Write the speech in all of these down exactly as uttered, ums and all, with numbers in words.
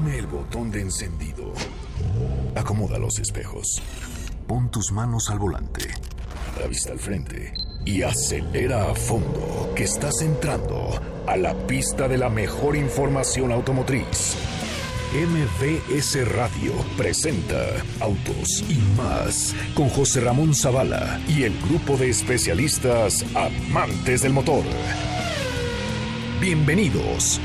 Oprime el botón de encendido. Acomoda los espejos. Pon tus manos al volante. La vista al frente. Y acelera a fondo, que estás entrando a la pista de la mejor información automotriz. M V S Radio presenta Autos y Más con José Ramón Zavala y el grupo de especialistas amantes del motor. Bienvenidos.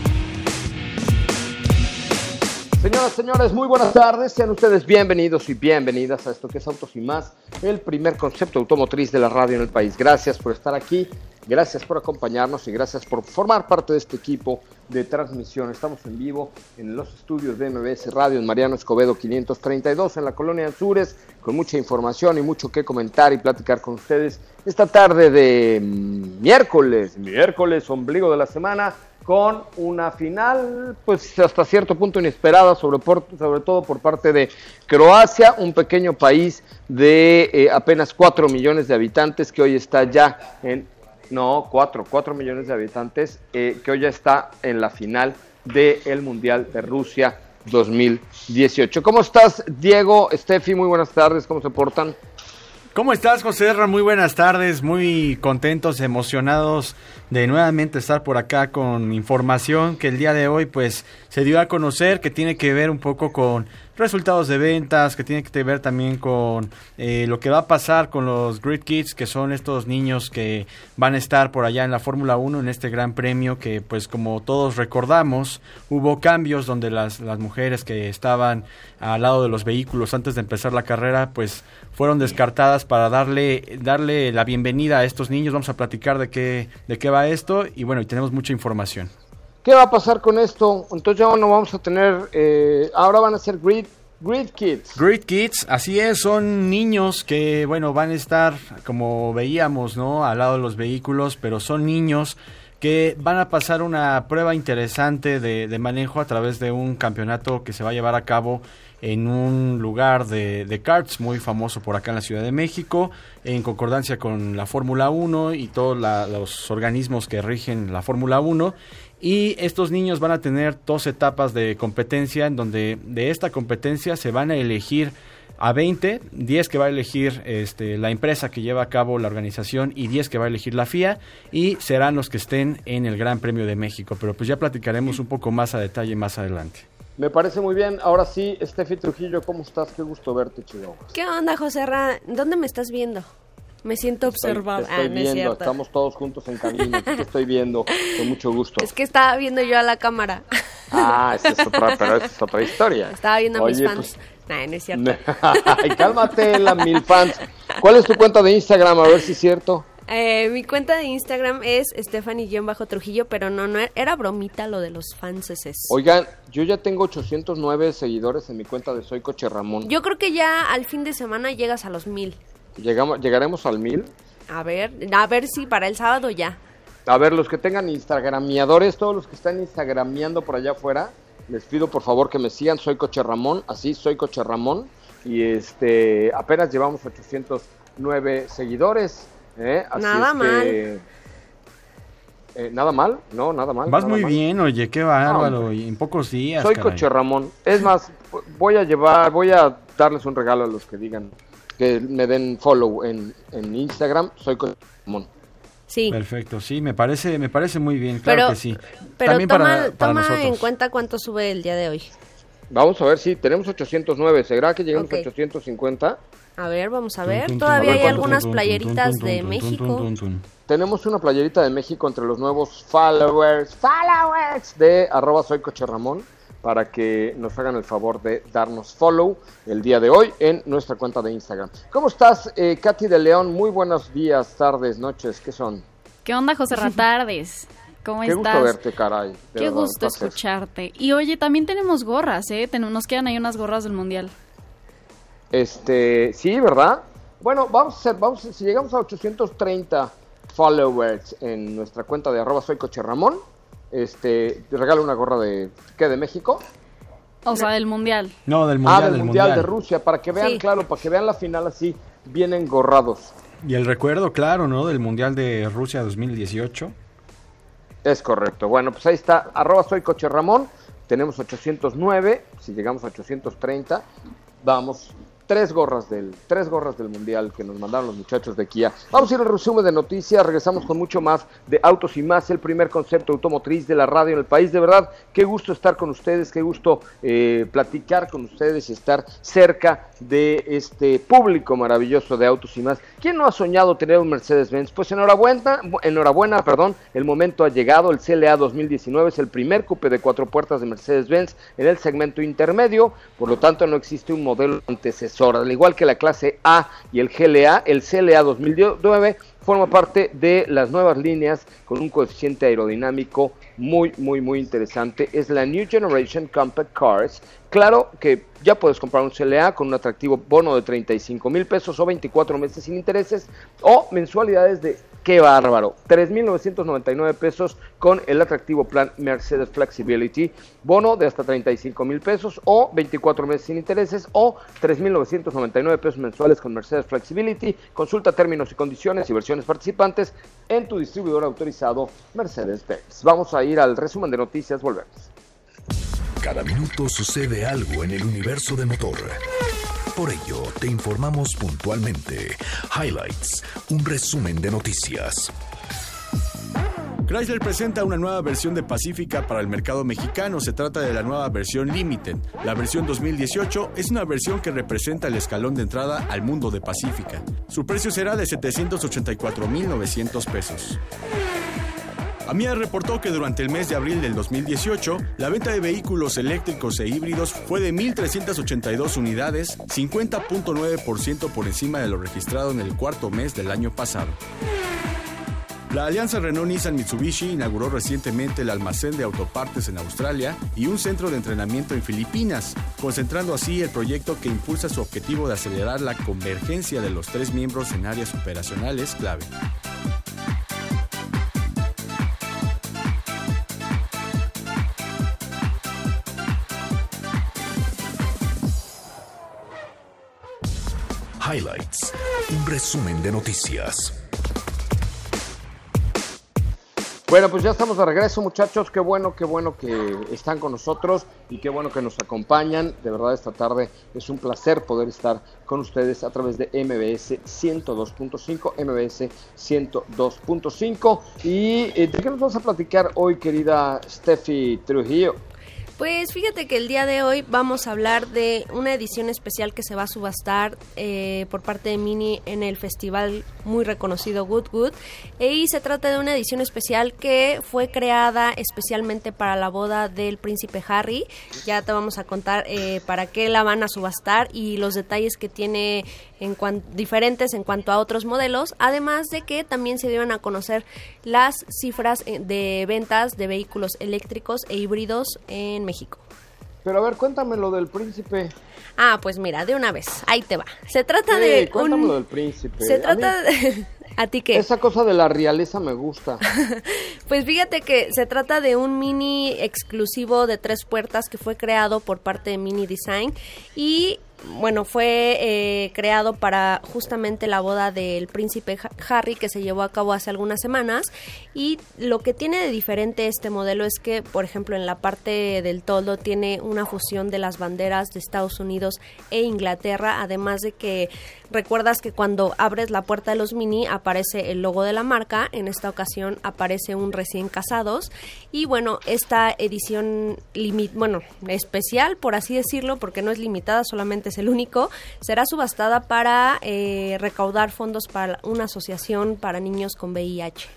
Señoras, señores, muy buenas tardes. Sean ustedes bienvenidos y bienvenidas a esto que es Autos y Más, el primer concepto automotriz de la radio en el país. Gracias por estar aquí, gracias por acompañarnos y gracias por formar parte de este equipo de transmisión. Estamos en vivo en los estudios de M V S Radio en Mariano Escobedo quinientos treinta y dos en la colonia Anzures, con mucha información y mucho que comentar y platicar con ustedes esta tarde de miércoles, miércoles, ombligo de la semana, con una final, pues hasta cierto punto inesperada, sobre, por, sobre todo por parte de Croacia, un pequeño país de eh, apenas cuatro millones de habitantes que hoy está ya en, no, cuatro, cuatro millones de habitantes, eh, que hoy ya está en la final del Mundial de Rusia dos mil dieciocho. ¿Cómo estás, Diego, Steffi? Muy buenas tardes, ¿cómo se portan? ¿Cómo estás, José Erra? Muy buenas tardes, muy contentos, emocionados de nuevamente estar por acá con información que el día de hoy pues se dio a conocer, que tiene que ver un poco con resultados de ventas, que tiene que ver también con eh, lo que va a pasar con los Grid Kids, que son estos niños que van a estar por allá en la Fórmula uno, en este gran premio que pues como todos recordamos, hubo cambios donde las, las mujeres que estaban al lado de los vehículos antes de empezar la carrera pues fueron descartadas para darle darle la bienvenida a estos niños. Vamos a platicar de qué, de qué va esto y bueno, y tenemos mucha información. ¿Qué va a pasar con esto? Entonces ya no vamos a tener, eh, ahora van a ser Grid, Grid Kids. Grid Kids, así es, son niños que, bueno, van a estar, como veíamos, ¿no?, al lado de los vehículos, pero son niños que van a pasar una prueba interesante de, de manejo a través de un campeonato que se va a llevar a cabo en un lugar de, de karts muy famoso por acá en la Ciudad de México, en concordancia con la Fórmula uno y todos la, los organismos que rigen la Fórmula uno. Y estos niños van a tener dos etapas de competencia, en donde de esta competencia se van a elegir a veinte, diez que va a elegir este, la empresa que lleva a cabo la organización y diez que va a elegir la F I A, y serán los que estén en el Gran Premio de México, pero pues ya platicaremos un poco más a detalle más adelante. Me parece muy bien. Ahora sí, Steffi Trujillo, ¿cómo estás? Qué gusto verte, Chihuahua. ¿Qué onda, José Ra? ¿Dónde me estás viendo? Me siento observado. Estoy, te estoy ah, no viendo, es cierto. Estamos todos juntos en camino, te estoy viendo con mucho gusto. Es que estaba viendo yo a la cámara. Ah, esa es otra, pero esa es otra historia. Estaba viendo a Oye, mis fans. Pues, nah, no es cierto. Ay, cálmate, la mil fans. ¿Cuál es tu cuenta de Instagram? A ver si es cierto. Eh, mi cuenta de Instagram es Stephanie-Trujillo, pero no, no, era bromita lo de los fanses. Oigan, yo ya tengo ochocientos nueve seguidores en mi cuenta de Soy Coche Ramón. Yo creo que ya al fin de semana llegas a los mil. Llegamos, ¿Llegaremos al mil? A ver, a ver si para el sábado ya. A ver, los que tengan instagramiadores, todos los que están instagrameando por allá afuera, les pido por favor que me sigan, Soy Coche Ramón, así, Soy Coche Ramón, y este, apenas llevamos ochocientos nueve seguidores, ¿eh? Así nada es mal. Que, eh, nada mal, no, nada mal. Vas nada muy mal. bien, oye, qué bárbaro, No, y en pocos días. Soy caray. Coche Ramón, es más, voy a llevar, voy a darles un regalo a los que digan, que me den follow en, en Instagram, Soy Coche Ramón. Sí. Perfecto, sí, me parece, me parece muy bien, claro Pero, que sí. pero También toma, para, para toma nosotros. en cuenta cuánto sube el día de hoy. Vamos a ver si tenemos ochocientos nueve, ¿será que llegamos Ok. a ochocientos cincuenta? A ver, vamos a Tun, ver. tun, tun, Todavía a ver, hay ¿cuánto? algunas tun, tun, playeritas tun, tun, de tun, México. tun, tun, tun. Tenemos una playerita de México entre los nuevos followers, followers de arroba Soy Coche Ramón, para que nos hagan el favor de darnos follow el día de hoy en nuestra cuenta de Instagram. ¿Cómo estás, eh, Katy de León? Muy buenos días, tardes, noches, ¿qué son? ¿Qué onda, José Ratardes? ¿Cómo Qué estás? gusto verte, caray. de Qué verdad, gusto entonces. escucharte. Y oye, también tenemos gorras, ¿eh? Ten- nos quedan ahí unas gorras del Mundial. Este, sí, ¿verdad? Bueno, vamos a hacer, vamos a, si llegamos a ochocientos treinta followers en nuestra cuenta de arroba Soy Coche Ramón, este, te regalo una gorra de, ¿qué? ¿De México? O sea, del Mundial. No, del Mundial, ah, del, del mundial, mundial de Rusia, para que vean, Sí. claro, para que vean la final así, bien engorrados. Y el recuerdo, claro, ¿no? Del Mundial de Rusia dos mil dieciocho. Es correcto. Bueno, pues ahí está, arroba Soy Coche Ramón, tenemos ochocientos nueve, si llegamos a ochocientos treinta, vamos... Tres gorras del tres gorras del Mundial que nos mandaron los muchachos de Kia. Vamos a ir al resumen de noticias, regresamos con mucho más de Autos y Más, el primer concepto automotriz de la radio en el país. De verdad, qué gusto estar con ustedes, qué gusto eh, platicar con ustedes y estar cerca de este público maravilloso de Autos y Más. ¿Quién no ha soñado tener un Mercedes-Benz? Pues enhorabuena, enhorabuena, perdón, el momento ha llegado. El C L A dos mil diecinueve es el primer coupé de cuatro puertas de Mercedes-Benz en el segmento intermedio, por lo tanto no existe un modelo antecesor. Al igual que la clase A y el G L A, el C L A dos mil nueve forma parte de las nuevas líneas con un coeficiente aerodinámico muy, muy, muy interesante. Es la New Generation Compact Cars. Claro que ya puedes comprar un C L A con un atractivo bono de treinta y cinco mil pesos o veinticuatro meses sin intereses o mensualidades de, qué bárbaro, tres mil novecientos noventa y nueve pesos con el atractivo plan Mercedes Flexibility, bono de hasta treinta y cinco mil pesos o veinticuatro meses sin intereses o tres mil novecientos noventa y nueve pesos mensuales con Mercedes Flexibility. Consulta términos y condiciones y versiones participantes en tu distribuidor autorizado Mercedes-Benz. Vamos a ir al resumen de noticias, volvemos. Cada minuto sucede algo en el universo de motor. Por ello, te informamos puntualmente. Highlights, un resumen de noticias. Chrysler presenta una nueva versión de Pacifica para el mercado mexicano. Se trata de la nueva versión Limited. La versión dos mil dieciocho es una versión que representa el escalón de entrada al mundo de Pacifica. Su precio será de setecientos ochenta y cuatro mil novecientos pesos. A M I A reportó que durante el mes de abril del dos mil dieciocho, la venta de vehículos eléctricos e híbridos fue de mil trescientas ochenta y dos unidades, cincuenta punto nueve por ciento por encima de lo registrado en el cuarto mes del año pasado. La alianza Renault-Nissan-Mitsubishi inauguró recientemente el almacén de autopartes en Australia y un centro de entrenamiento en Filipinas, concentrando así el proyecto que impulsa su objetivo de acelerar la convergencia de los tres miembros en áreas operacionales clave. Highlights, un resumen de noticias. Bueno, pues ya estamos de regreso, muchachos. Qué bueno, qué bueno que están con nosotros y qué bueno que nos acompañan. De verdad, esta tarde es un placer poder estar con ustedes a través de M B S ciento dos punto cinco, M B S ciento dos punto cinco. ¿Y eh, de qué nos vamos a platicar hoy, querida Steffi Trujillo? Pues fíjate que el día de hoy vamos a hablar de una edición especial que se va a subastar eh, por parte de Mini en el festival muy reconocido Goodwood, y se trata de una edición especial que fue creada especialmente para la boda del príncipe Harry. Ya te vamos a contar eh, para qué la van a subastar y los detalles que tiene en cuan- diferentes en cuanto a otros modelos, además de que también se dieron a conocer las cifras de ventas de vehículos eléctricos e híbridos en México. Pero a ver, cuéntame lo del príncipe. Ah, pues mira, de una vez, ahí te va. Se trata Sí, de cuéntame un... lo del príncipe. Se A trata mí- de... ¿A ti qué? Esa cosa de la realeza me gusta. Pues fíjate que se trata de un Mini exclusivo de tres puertas que fue creado por parte de Mini Design y bueno, fue eh, creado para justamente la boda del príncipe Harry, que se llevó a cabo hace algunas semanas. Y lo que tiene de diferente este modelo es que, por ejemplo, en la parte del toldo tiene una fusión de las banderas de Estados Unidos e Inglaterra, además de que recuerdas que cuando abres la puerta de los Mini aparece el logo de la marca. En esta ocasión aparece un recién casados. Y bueno, esta edición limit, bueno, especial, por así decirlo, porque no es limitada, solamente es el único, será subastada para eh, recaudar fondos para una asociación para niños con V I H.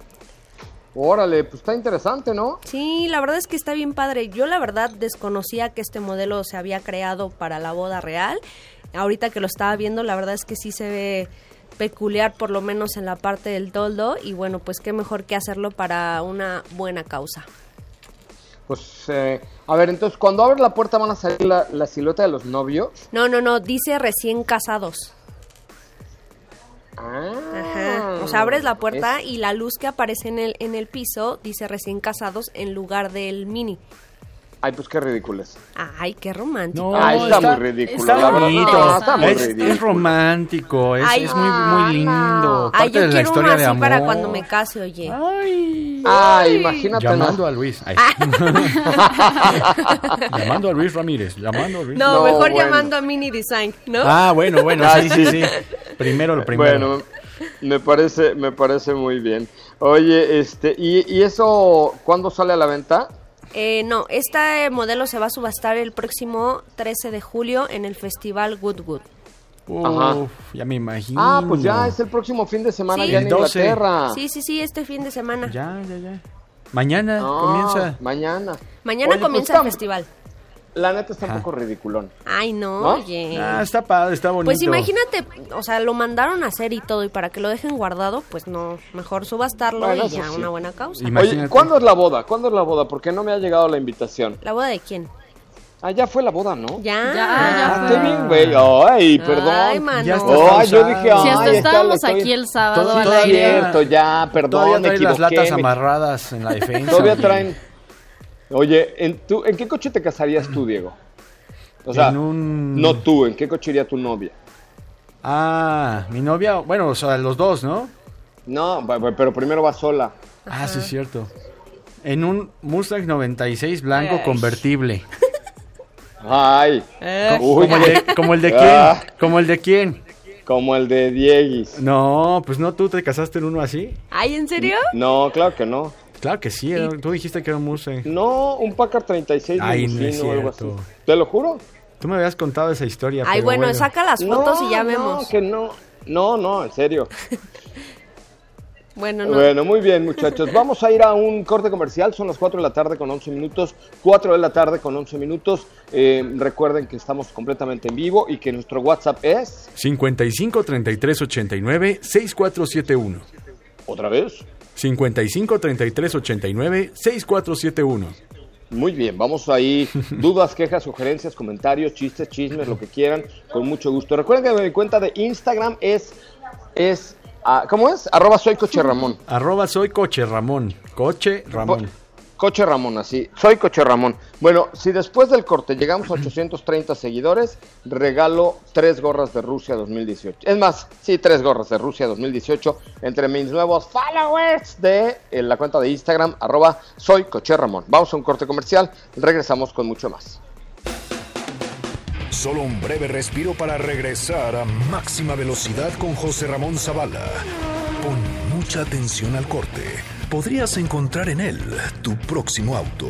Órale, pues está interesante, ¿no? Sí, la verdad es que está bien padre. Yo la verdad desconocía que este modelo se había creado para la boda real. Ahorita que lo estaba viendo, la verdad es que sí se ve peculiar, por lo menos en la parte del toldo, y bueno, pues qué mejor que hacerlo para una buena causa. Pues, eh, a ver, entonces, cuando abres la puerta van a salir la, la silueta de los novios. No, no, no, dice recién casados. Ah, Ajá. O sea, abres la puerta es... y la luz que aparece en el en el piso dice recién casados en lugar del Mini. Ay, pues qué ridículo es. Ay, qué romántico. No, Ah, está, está- muy ridículo. Está la verdad. bonito, No, está muy es, ridículo. es romántico, es, Ay, es muy, muy lindo. Ay, Parte yo de la quiero uno historia de así amor. para cuando me case, oye. Ay. Ah, imagínate. Llamando no. a Luis. Ay. Llamando a Luis Ramírez. Llamando a Luis. No, No, mejor bueno. llamando a Mini Design, ¿no? Ah, bueno, bueno, sí, sí, sí. Primero lo primero. Bueno, me parece, me parece muy bien. Oye, este, ¿y, y eso cuándo sale a la venta? Eh, no, este modelo se va a subastar el próximo trece de julio en el festival Goodwood. Uf, Ajá. ya me imagino. Ah, pues ya es el próximo fin de semana Sí. ya en El doce. Inglaterra. Sí, sí, sí, este fin de semana. Ya, ya, ya. Mañana Ah, comienza. Mañana. Mañana Oye, comienza pues, el está- festival. La neta está un Ajá. poco ridiculón. Ay, no, ¿No? oye. Ah, está padre, está bonito. Pues imagínate, o sea, lo mandaron a hacer y todo, y para que lo dejen guardado, pues no, mejor subastarlo Bueno, y eso ya, sí. una buena causa. Imagínate. Oye, ¿cuándo es la boda? ¿Cuándo es la boda? Porque no me ha llegado la invitación. ¿La boda de quién? Ah, ya fue la boda, ¿no? Ya. Ya, ya Ah, fue. qué bien, güey. Ay, perdón. Ay, mano. Ya está Ay, yo pausado. dije, Si ay, hasta está, estábamos estoy- aquí el sábado Todo- al Sí, todavía- aire. cierto, ya, perdón, Todavía me trae las equivoqué. latas me- amarradas en la defensa. Todavía oye. traen. Oye, ¿en, tú, ¿en qué coche te casarías tú, Diego? O sea, En un- no tú, ¿en qué coche iría tu novia? Ah, mi novia, bueno, o sea, los dos, ¿no? No, bu- bu- pero primero va sola. Ah, sí, es cierto. En un Mustang noventa y seis blanco Ay. convertible. Ay, uy, Como el de, como el de Ah. quién, como el de quién. como el de Dieguis. No, pues no, tú te casaste en uno así. Ay, ¿en serio? No, claro que no. Claro que sí, era- tú dijiste que era un Mustang. No, un Packard treinta y seis Ay, no es limusino o algo así. cierto. ¿Te lo juro? Tú me habías contado esa historia. Ay, pero bueno, saca las fotos No, y ya no, vemos. que no. No, no, en serio. Bueno, no. Bueno, muy bien, muchachos. Vamos a ir a un corte comercial. Son las cuatro de la tarde con once minutos. cuatro de la tarde con once minutos. Eh, recuerden que estamos completamente en vivo y que nuestro WhatsApp es... cincuenta y cinco, treinta y tres, ochenta y nueve, sesenta y cuatro setenta y uno. ¿Otra vez? cincuenta y cinco, treinta y tres, ochenta y nueve, sesenta y cuatro setenta y uno. Muy bien, vamos ahí. Dudas, quejas, sugerencias, comentarios, chistes, chismes, lo que quieran, con mucho gusto. Recuerden que mi cuenta de Instagram es... es ah, ¿cómo es? Arroba soy Coche Ramón. Arroba soy Coche Ramón. Coche Ramón. Co- Coche Ramón, así. Soy Coche Ramón. Bueno, si después del corte llegamos a ochocientos treinta seguidores, regalo tres gorras de Rusia dos mil dieciocho. Es más, sí, tres gorras de Rusia dos mil dieciocho entre mis nuevos followers de eh, la cuenta de Instagram, arroba soy Coche Ramón. Vamos a un corte comercial, regresamos con mucho más. Solo un breve respiro para regresar a máxima velocidad con José Ramón Zavala. Pon mucha atención al corte. Podrías encontrar en él tu próximo auto.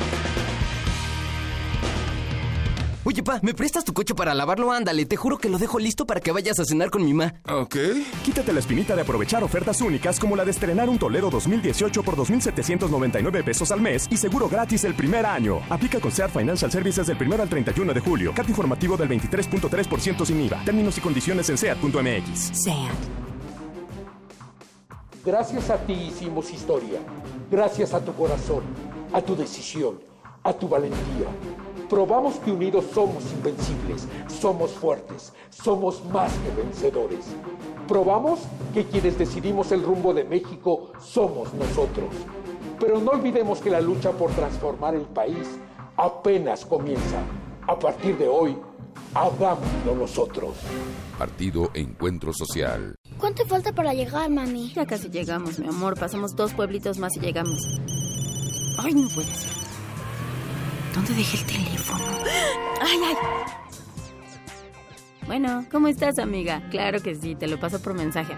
Oye, pa, ¿me prestas tu coche para lavarlo? Ándale, te juro que lo dejo listo para que vayas a cenar con mi ma. Ok. Quítate la espinita de aprovechar ofertas únicas como la de estrenar un Toledo dos mil dieciocho por dos mil setecientos noventa y nueve pesos al mes y seguro gratis el primer año. Aplica con Seat Financial Services del primero al treinta y uno de julio. C A T informativo del veintitrés punto tres por ciento sin I V A. Términos y condiciones en seat punto m x. SEAT. Gracias a ti hicimos historia. Gracias a tu corazón, a tu decisión, a tu valentía. Probamos que unidos somos invencibles, somos fuertes, somos más que vencedores. Probamos que quienes decidimos el rumbo de México somos nosotros. Pero no olvidemos que la lucha por transformar el país apenas comienza. A partir de hoy, hagámoslo nosotros. Partido Encuentro Social. ¿Cuánto falta para llegar, mami? Ya casi llegamos, mi amor. Pasamos dos pueblitos más y llegamos. Ay, no puede ser. ¿Dónde dejé el teléfono? ¡Ay, ay! Bueno, ¿cómo estás, amiga? Claro que sí, te lo paso por mensaje.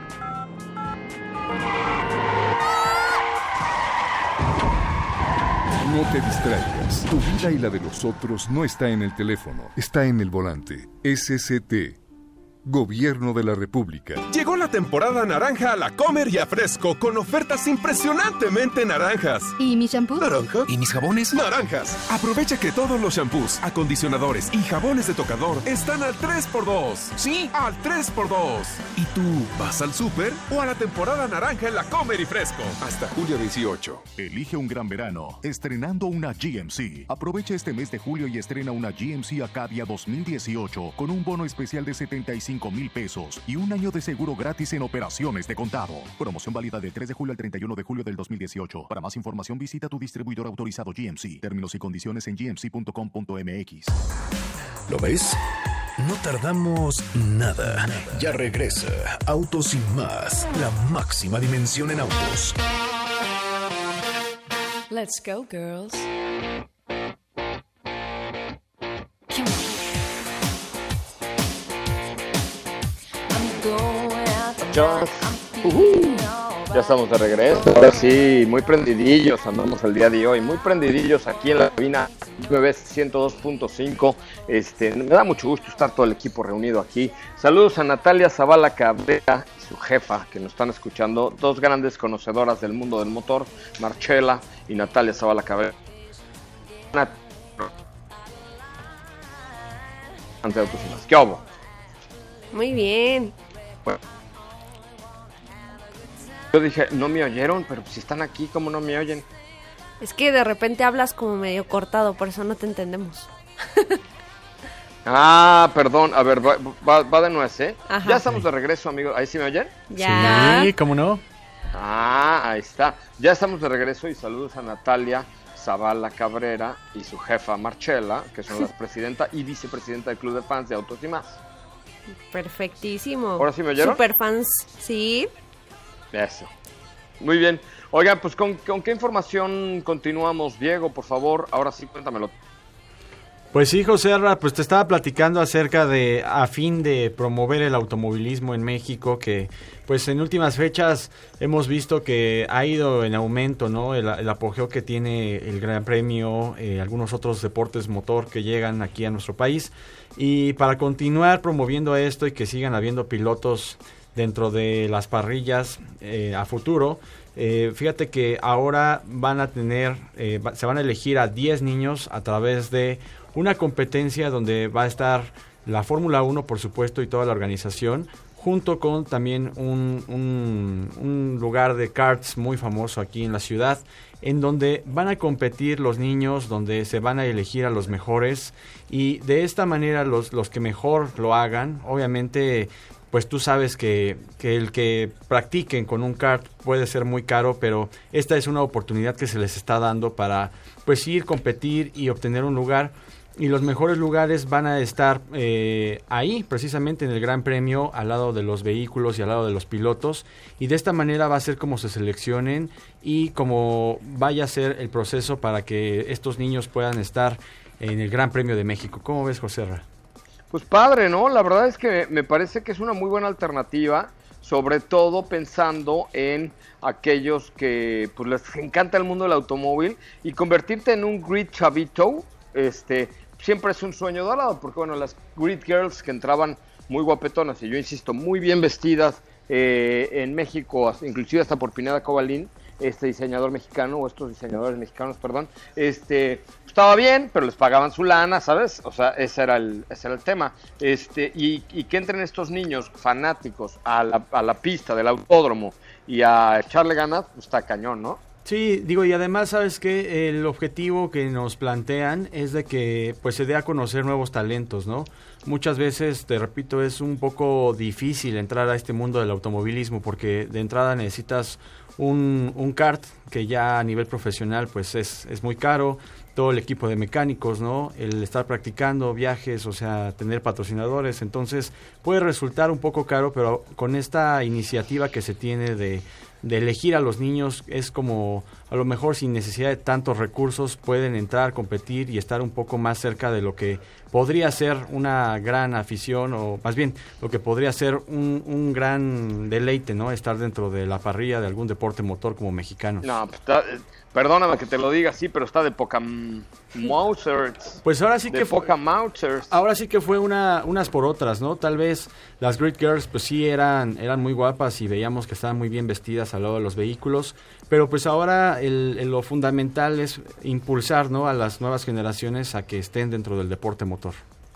No te distraigas. Tu vida y la de los otros no está en el teléfono, está en el volante. S C T. Gobierno de la República. Llegó la temporada naranja a la Comer y a Fresco con ofertas impresionantemente naranjas. ¿Y mi shampoo? ¿Naranja? ¿Y mis jabones? Naranjas. Aprovecha que todos los shampoos, acondicionadores y jabones de tocador están al tres por dos. Sí, al tres por dos. ¿Y tú vas al súper o a la temporada naranja en la Comer y Fresco? Hasta julio dieciocho. Elige un gran verano estrenando una G M C. Aprovecha este mes de julio y estrena una G M C Acadia dos mil dieciocho con un bono especial de setenta y cinco mil pesos y un año de seguro gratis en operaciones de contado. Promoción válida del tres de julio al treinta y uno de julio del dos mil dieciocho. Para más información visita tu distribuidor autorizado G M C. Términos y condiciones en g m c punto com punto m x. ¿Lo ves? No tardamos nada. Ya regresa Autos y Más, la máxima dimensión en autos. Let's go, girls. Uh-huh. Ya estamos de regreso. Ahora sí, muy prendidillos andamos el día de hoy, muy prendidillos aquí en la cabina M B S ciento dos punto cinco. Este, me da mucho gusto estar todo el equipo reunido aquí. Saludos a Natalia Zavala Cabrera y su jefa que nos están escuchando, dos grandes conocedoras del mundo del motor, Marcela y Natalia Zavala Cabrera. Ante autos y más. ¿Qué hubo? Muy bien. Bueno, yo dije, no me oyeron, pero si están aquí, ¿cómo no me oyen? Es que de repente hablas como medio cortado, por eso no te entendemos. Ah, perdón, a ver, va, va, va de nuez, ¿eh? Ajá. Ya estamos de regreso, amigos. ¿Ahí sí me oyen? Ya. Sí, ¿cómo no? Ah, ahí está. Ya estamos de regreso y saludos a Natalia Zavala Cabrera y su jefa Marcela, que son las presidenta y vicepresidenta del Club de Fans de Autos y Más. Perfectísimo. ¿Ahora sí me oyeron? Superfans, sí. Eso. Muy bien. Oigan, pues ¿con, ¿con qué información continuamos, Diego? Por favor, ahora sí, cuéntamelo. Pues sí, José Arra, pues te estaba platicando acerca de, a fin de promover el automovilismo en México, que pues en últimas fechas hemos visto que ha ido en aumento, ¿no? El, el apogeo que tiene el Gran Premio, eh, algunos otros deportes motor que llegan aquí a nuestro país. Y para continuar promoviendo esto y que sigan habiendo pilotos dentro de las parrillas eh, a futuro, eh, fíjate que ahora van a tener, eh, va, se van a elegir a diez niños a través de una competencia donde va a estar la Fórmula uno, por supuesto, y toda la organización, junto con también un, un, un lugar de karts muy famoso aquí en la ciudad, en donde van a competir los niños, donde se van a elegir a los mejores, y de esta manera los, los que mejor lo hagan, obviamente, pues tú sabes que, que el que practiquen con un kart puede ser muy caro, pero esta es una oportunidad que se les está dando para pues ir, competir y obtener un lugar. Y los mejores lugares van a estar eh, ahí, precisamente en el Gran Premio, al lado de los vehículos y al lado de los pilotos. Y de esta manera va a ser como se seleccionen y como vaya a ser el proceso para que estos niños puedan estar en el Gran Premio de México. ¿Cómo ves, José Ra? Pues padre, ¿no? La verdad es que me parece que es una muy buena alternativa, sobre todo pensando en aquellos que pues les encanta el mundo del automóvil, y convertirte en un grid chavito, este, siempre es un sueño dorado, porque bueno, las grid girls que entraban muy guapetonas, y yo insisto, muy bien vestidas eh, en México, inclusive hasta por Pineda Cobalín, este diseñador mexicano, o estos diseñadores mexicanos, perdón, este, estaba bien, pero les pagaban su lana, ¿sabes? O sea, ese era el, ese era el tema. Este, y, y que entren estos niños fanáticos a la, a la pista del autódromo y a echarle ganas, pues está cañón, ¿no? Sí, digo, y además, ¿sabes qué? El objetivo que nos plantean es de que pues se dé a conocer nuevos talentos, ¿no? Muchas veces, te repito, es un poco difícil entrar a este mundo del automovilismo porque de entrada necesitas un, un kart que ya a nivel profesional pues es, es muy caro, todo el equipo de mecánicos, ¿no? El estar practicando viajes, o sea, tener patrocinadores, entonces puede resultar un poco caro, pero con esta iniciativa que se tiene de, de elegir a los niños, es como a lo mejor sin necesidad de tantos recursos pueden entrar, competir y estar un poco más cerca de lo que podría ser una gran afición, o más bien lo que podría ser un, un gran deleite, ¿no? Estar dentro de la parrilla de algún deporte motor como mexicanos. No, pues está, perdóname que te lo diga así, pero está de poca Mausers. Pues ahora sí de que poca Mausers. Ahora sí que fue una unas por otras, ¿no? Tal vez las Grid Girls pues sí eran eran muy guapas y veíamos que estaban muy bien vestidas al lado de los vehículos, pero pues ahora el, el, lo fundamental es impulsar, ¿no? A las nuevas generaciones a que estén dentro del deporte motor.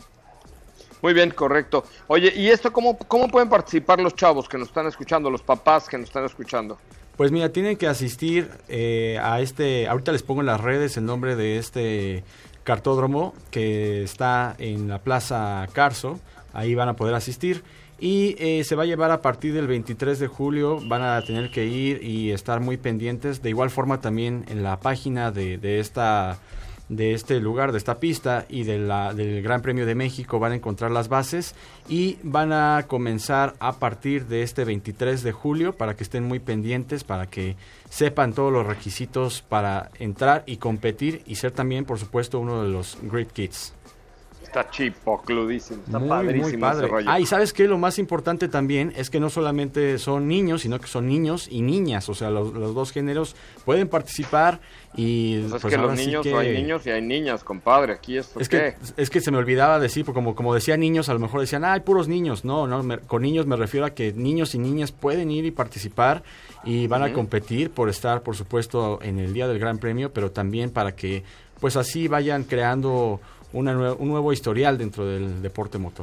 Muy bien, correcto. Oye, ¿y esto cómo, cómo pueden participar los chavos que nos están escuchando, los papás que nos están escuchando? Pues mira, tienen que asistir eh, a este, ahorita les pongo en las redes el nombre de este cartódromo que está en la Plaza Carso, ahí van a poder asistir y eh, se va a llevar a partir del veintitrés de julio, van a tener que ir y estar muy pendientes, de igual forma también en la página de, de esta de este lugar, de esta pista y de la, del Gran Premio de México van a encontrar las bases y van a comenzar a partir de este veintitrés de julio para que estén muy pendientes, para que sepan todos los requisitos para entrar y competir y ser también, por supuesto, uno de los Great Kids. Está chipocludísimo, está muy, padrísimo muy padre. ese rollo. Ah, y ¿sabes qué? Lo más importante también es que no solamente son niños, sino que son niños y niñas, o sea, los, los dos géneros pueden participar y... Pues es pues que los sí niños, que... hay niños y hay niñas, compadre, aquí esto es qué. que Es que se me olvidaba decir, porque como, como decía niños, a lo mejor decían, ah, hay puros niños. No, no, me, con niños me refiero a que niños y niñas pueden ir y participar y van uh-huh. a competir por estar, por supuesto, en el día del Gran Premio, pero también para que, pues así vayan creando... Una nue- un nuevo historial dentro del deporte motor.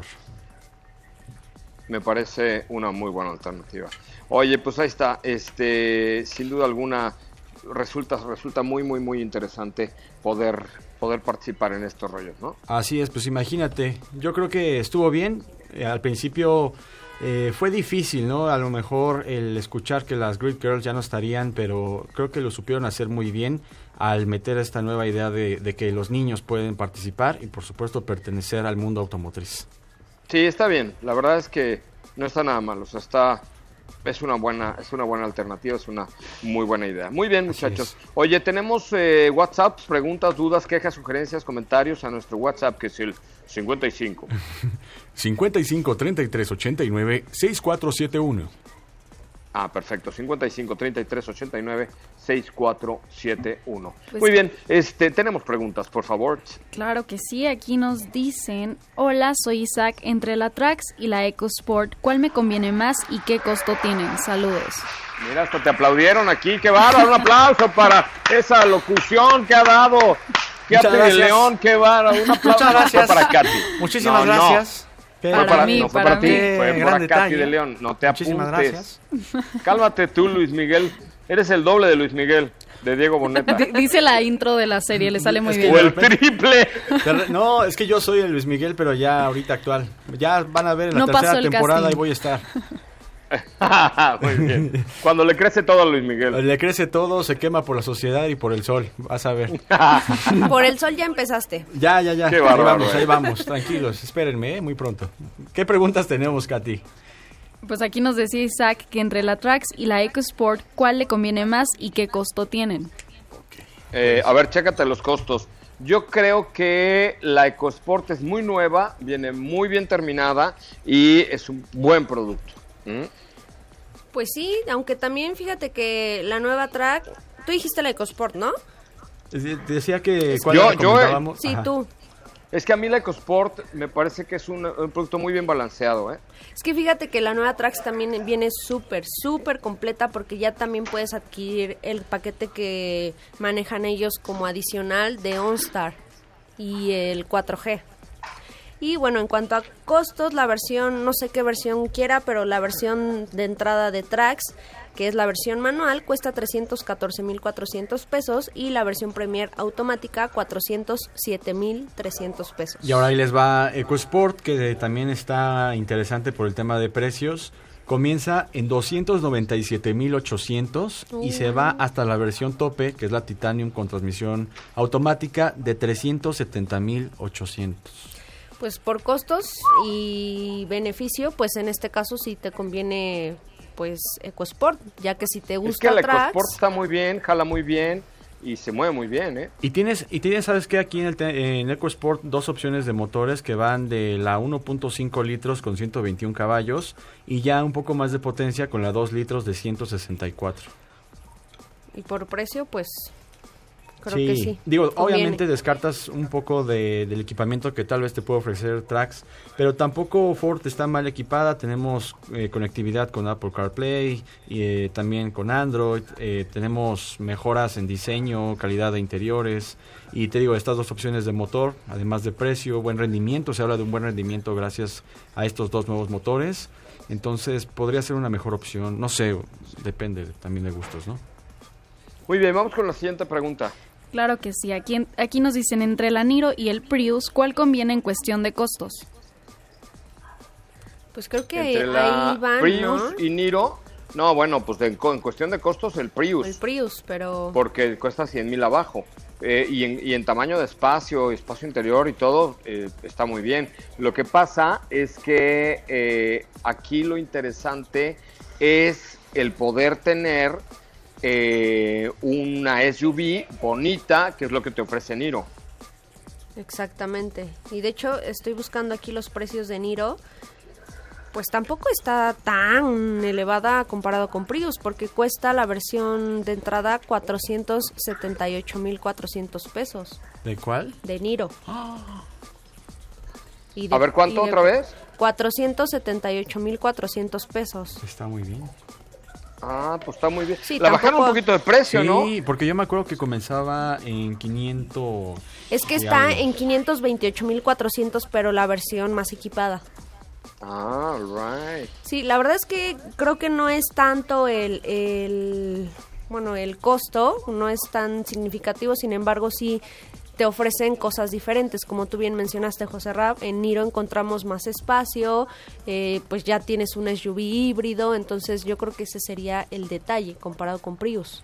Me parece una muy buena alternativa. Oye, pues ahí está, este, sin duda alguna resulta resulta muy muy muy interesante poder poder participar en estos rollos, ¿no? Así es, pues imagínate, yo creo que estuvo bien. Eh, al principio eh, fue difícil, ¿no? A lo mejor el escuchar que las Great Girls ya no estarían, pero creo que lo supieron hacer muy bien al meter esta nueva idea de, de que los niños pueden participar y por supuesto pertenecer al mundo automotriz. Sí, está bien, la verdad es que no está nada mal, o sea, está, es una buena, es una buena alternativa, es una muy buena idea. Muy bien, muchachos. Oye, tenemos eh, WhatsApp, preguntas, dudas, quejas, sugerencias, comentarios a nuestro WhatsApp, que es el cincuenta y cinco. cincuenta y cinco, treinta y tres, ochenta y nueve, sesenta y cuatro setenta y uno. Ah, perfecto, cincuenta y cinco, treinta y tres, ochenta y nueve, sesenta y cuatro setenta y uno. Pues, muy bien, este, tenemos preguntas, por favor. Claro que sí, aquí nos dicen, hola, soy Isaac, entre la Trax y la EcoSport, ¿cuál me conviene más y qué costo tienen? Saludos. Mira, hasta te aplaudieron aquí, qué bárbaro, un aplauso para esa locución que ha dado Katy de León, qué bárbaro, un aplauso. Muchas gracias. Para Katy. Muchísimas no, gracias. No. Fue para, para mí, mí, no fue para para ti, mí. fue Gran para Katy detalle. de León, no te Muchísimas apuntes. gracias. Cálmate tú, Luis Miguel, eres el doble de Luis Miguel, de Diego Boneta. D- dice la intro de la serie, le sale muy Es bien. O el triple. No, es que yo soy el Luis Miguel, pero ya ahorita actual. Ya van a ver en la No pasó tercera el temporada casting. y voy a estar. Muy bien. Cuando le crece todo a Luis Miguel. Le crece todo, se quema por la sociedad y por el sol. Vas a ver. Por el sol ya empezaste. Ya, ya, ya. Qué Ahí bárbaro, vamos, eh. ahí vamos. Tranquilos, espérenme, eh, muy pronto. ¿Qué preguntas tenemos, Katy? Pues aquí nos decía Isaac que entre la Trax y la EcoSport, ¿cuál le conviene más y qué costo tienen? Eh, a ver, chécate los costos. Yo creo que la EcoSport es muy nueva, viene muy bien terminada y es un buen producto. ¿Mm? Pues sí, aunque también fíjate que la nueva track, tú dijiste la EcoSport, ¿no? Decía que... ¿cuál Yo- le yo, recomendábamos? Sí, Ajá. tú. Es que a mí la EcoSport me parece que es un, un producto muy bien balanceado, ¿eh? Es que fíjate que la nueva Trax también viene súper, súper completa porque ya también puedes adquirir el paquete que manejan ellos como adicional de OnStar y el cuatro G. Y bueno, en cuanto a costos, la versión, no sé qué versión quiera, pero la versión de entrada de Trax, que es la versión manual, cuesta trescientos catorce mil cuatrocientos pesos y la versión Premier automática cuatrocientos siete mil trescientos pesos. Y ahora ahí les va EcoSport, que también está interesante por el tema de precios. Comienza en doscientos noventa y siete mil ochocientos y se va hasta la versión tope, que es la Titanium con transmisión automática, de trescientos setenta mil ochocientos. Pues por costos y beneficio, pues en este caso sí te conviene pues EcoSport, ya que si te gusta Es que la Trax, EcoSport está muy bien, jala muy bien y se mueve muy bien, ¿eh? Y tienes, y tienes, ¿sabes qué? Aquí en, el te- en EcoSport dos opciones de motores que van de la uno punto cinco litros con ciento veintiún caballos y ya un poco más de potencia con la dos litros de ciento sesenta y cuatro. y por precio, pues creo que sí. Digo, conviene. obviamente descartas un poco de, del equipamiento que tal vez te puede ofrecer Trax, pero tampoco Ford está mal equipada. Tenemos eh, conectividad con Apple CarPlay y eh, también con Android. Eh, tenemos mejoras en diseño, calidad de interiores y te digo, estas dos opciones de motor, además de precio, buen rendimiento. Se habla de un buen rendimiento gracias a estos dos nuevos motores. Entonces podría ser una mejor opción. No sé, depende también de gustos, ¿no? Muy bien, vamos con la siguiente pregunta. Claro que sí, aquí, en- aquí nos dicen entre la Niro y el Prius, ¿cuál conviene en cuestión de costos? Pues creo que Entre la ahí van, Prius ¿no? y Niro, no, bueno, pues de- en cuestión de costos el Prius, El Prius, pero porque cuesta cien mil abajo. eh, y, en, y en tamaño de espacio, espacio interior y todo, eh, está muy bien. Lo que pasa es que eh, aquí lo interesante es el poder tener eh, una S U V bonita, que es lo que te ofrece Niro. Exactamente. Y de hecho estoy buscando aquí los precios de Niro. Pues tampoco está tan elevada comparado con Prius, porque cuesta la versión de entrada cuatrocientos setenta y ocho mil cuatrocientos pesos. ¿De cuál? De Niro. Oh. Y de, A ver, ¿cuánto de, otra vez? cuatrocientos setenta y ocho mil cuatrocientos pesos. Está muy bien. Ah, pues está muy bien. Sí, la tampoco... bajaron un poquito de precio, sí, ¿no? Sí, porque yo me acuerdo que comenzaba en quinientos. Es que está en quinientos veintiocho mil cuatrocientos, pero la versión más equipada. Ah, right. Sí, la verdad es que creo que no es tanto el, el, bueno, el costo, no es tan significativo, sin embargo sí te ofrecen cosas diferentes, como tú bien mencionaste, José Rab. En Niro encontramos más espacio, eh, pues ya tienes un S U V híbrido, entonces yo creo que ese sería el detalle comparado con Prius.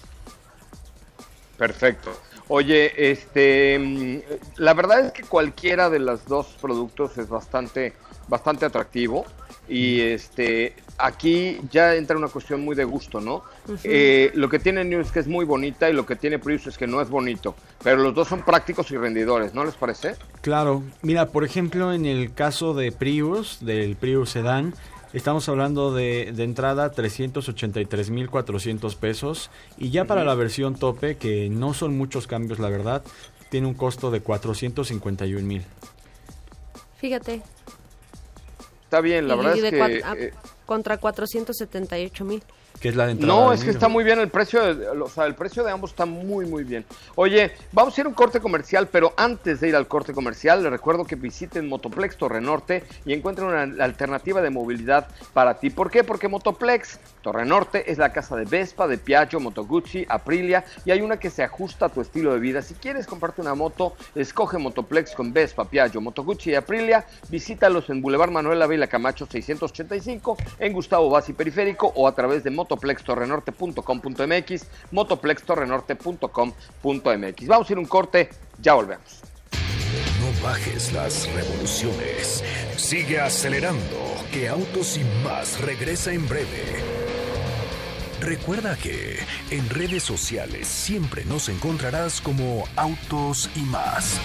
Perfecto. Oye, este, la verdad es que cualquiera de los dos productos es bastante, bastante atractivo y este, aquí ya entra una cuestión muy de gusto, ¿no? Uh-huh. Eh, lo que tiene Niro es que es muy bonita y lo que tiene Prius es que no es bonito, pero los dos son prácticos y rendidores, ¿no les parece? Claro, mira, por ejemplo, en el caso de Prius, del Prius Sedán, estamos hablando de, de entrada trescientos ochenta y tres mil cuatrocientos pesos y ya para la versión tope, que no son muchos cambios la verdad, tiene un costo de cuatrocientos cincuenta y un mil. Fíjate. Está bien, la y verdad de es que... Cuat- a, eh, contra cuatrocientos setenta y ocho mil. Que es la de entrada. No, de es que Niro. está muy bien el precio, de, o sea, el precio de ambos está muy, muy bien. Oye, vamos a ir a un corte comercial, pero antes de ir al corte comercial, les recuerdo que visiten Motoplex Torre Norte y encuentren una alternativa de movilidad para ti. ¿Por qué? Porque Motoplex Torre Norte es la casa de Vespa, de Piaggio, Moto Guzzi, Aprilia, y hay una que se ajusta a tu estilo de vida. Si quieres comprarte una moto, escoge Motoplex con Vespa, Piaggio, Moto Guzzi y Aprilia. Visítalos en Boulevard Manuel Ávila Camacho seiscientos ochenta y cinco, en Gustavo Bassi Periférico, o a través de motoplex torre norte punto com punto m x, motoplex torre norte punto com punto m x. Vamos a ir a un corte, ya volvemos. No bajes las revoluciones. Sigue acelerando, que Autos y Más regresa en breve. Recuerda que en redes sociales siempre nos encontrarás como Autos y Más.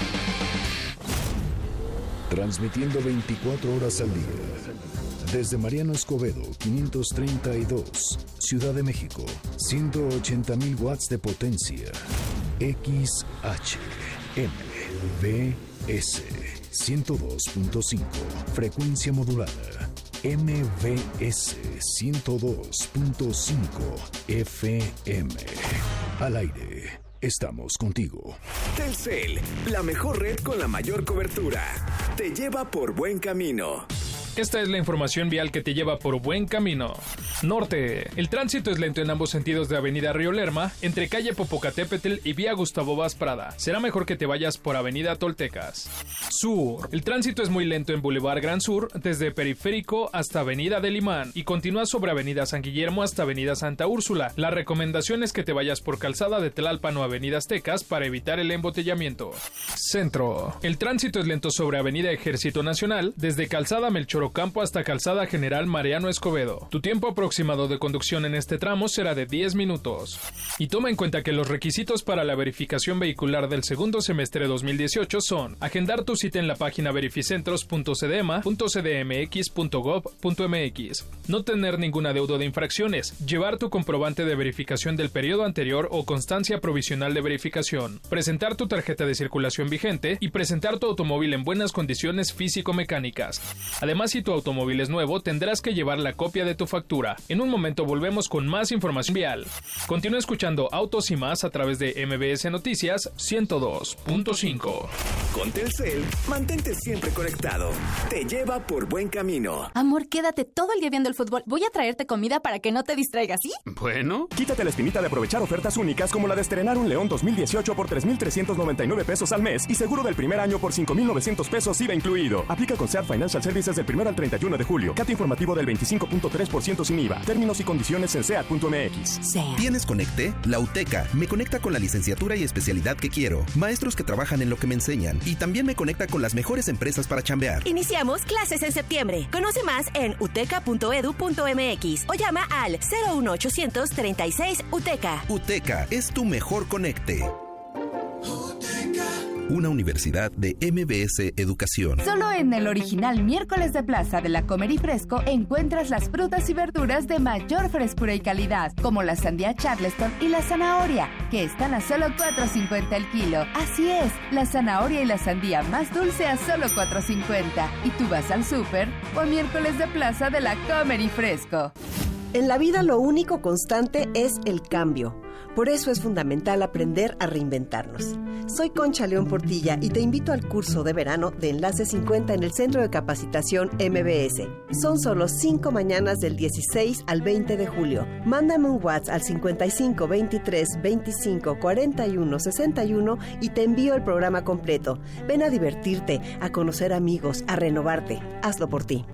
Transmitiendo veinticuatro horas al día. Desde Mariano Escobedo, quinientos treinta y dos, Ciudad de México, ciento ochenta mil watts de potencia. X H M V S ciento dos punto cinco, frecuencia modulada. M V S ciento dos punto cinco F M. Al aire. Estamos contigo. Telcel, la mejor red con la mayor cobertura. Te lleva por buen camino. Esta es la información vial que te lleva por buen camino. Norte. El tránsito es lento en ambos sentidos de Avenida Río Lerma, entre calle Popocatépetl y vía Gustavo Vaz Prada. Será mejor que te vayas por Avenida Toltecas. Sur. El tránsito es muy lento en Boulevard Gran Sur, desde Periférico hasta Avenida del Imán, y continúa sobre Avenida San Guillermo hasta Avenida Santa Úrsula. La recomendación es que te vayas por Calzada de Tlalpan o Avenida Aztecas para evitar el embotellamiento. Centro. El tránsito es lento sobre Avenida Ejército Nacional, desde Calzada Melchor Ocampo hasta Calzada General Mariano Escobedo. Tu tiempo aproximado de conducción en este tramo será de diez minutos. Y toma en cuenta que los requisitos para la verificación vehicular del segundo semestre dos mil dieciocho son: agendar tu cita en la página verificentros punto cedema punto c d m x punto gob punto m x, no tener ningún adeudo de infracciones, llevar tu comprobante de verificación del periodo anterior o constancia provisional de verificación, presentar tu tarjeta de circulación vigente y presentar tu automóvil en buenas condiciones físico-mecánicas. Además, si tu automóvil es nuevo, tendrás que llevar la copia de tu factura. En un momento volvemos con más información vial. Continúa escuchando Autos y Más a través de M B S Noticias ciento dos punto cinco. Con Telcel, mantente siempre conectado. Te lleva por buen camino. Amor, quédate todo el día viendo el fútbol. Voy a traerte comida para que no te distraigas, ¿sí? Bueno. Quítate la espinita de aprovechar ofertas únicas como la de estrenar un León dos mil dieciocho por tres mil trescientos noventa y nueve pesos al mes y seguro del primer año por cinco mil novecientos pesos I V A incluido. Aplica con Seat Financial Services del primer primero al treinta y uno de julio. Cat informativo del veinticinco punto tres por ciento sin I V A. Términos y condiciones en seat punto m x. ¿Tienes Conecte? La UTECA me conecta con la licenciatura y especialidad que quiero, maestros que trabajan en lo que me enseñan y también me conecta con las mejores empresas para chambear. Iniciamos clases en septiembre. Conoce más en uteca punto edu punto m x o llama al cero uno ochocientos treinta y seis UTECA. UTECA es tu mejor conecte. Una universidad de M B S Educación. Solo en el original miércoles de plaza de la Comer y Fresco encuentras las frutas y verduras de mayor frescura y calidad, como la sandía Charleston y la zanahoria, que están a solo cuatro cincuenta el kilo. Así es, la zanahoria y la sandía más dulce a solo cuatro cincuenta. Y tú vas al súper o a miércoles de plaza de la Comer y Fresco. En la vida lo único constante es el cambio. Por eso es fundamental aprender a reinventarnos. Soy Concha León Portilla y te invito al curso de verano de Enlace cincuenta en el Centro de Capacitación M B S. Son solo cinco mañanas del dieciséis al veinte de julio. Mándame un WhatsApp al cincuenta y cinco veintitrés veinticinco cuarenta y uno sesenta y uno y te envío el programa completo. Ven a divertirte, a conocer amigos, a renovarte. Hazlo por ti.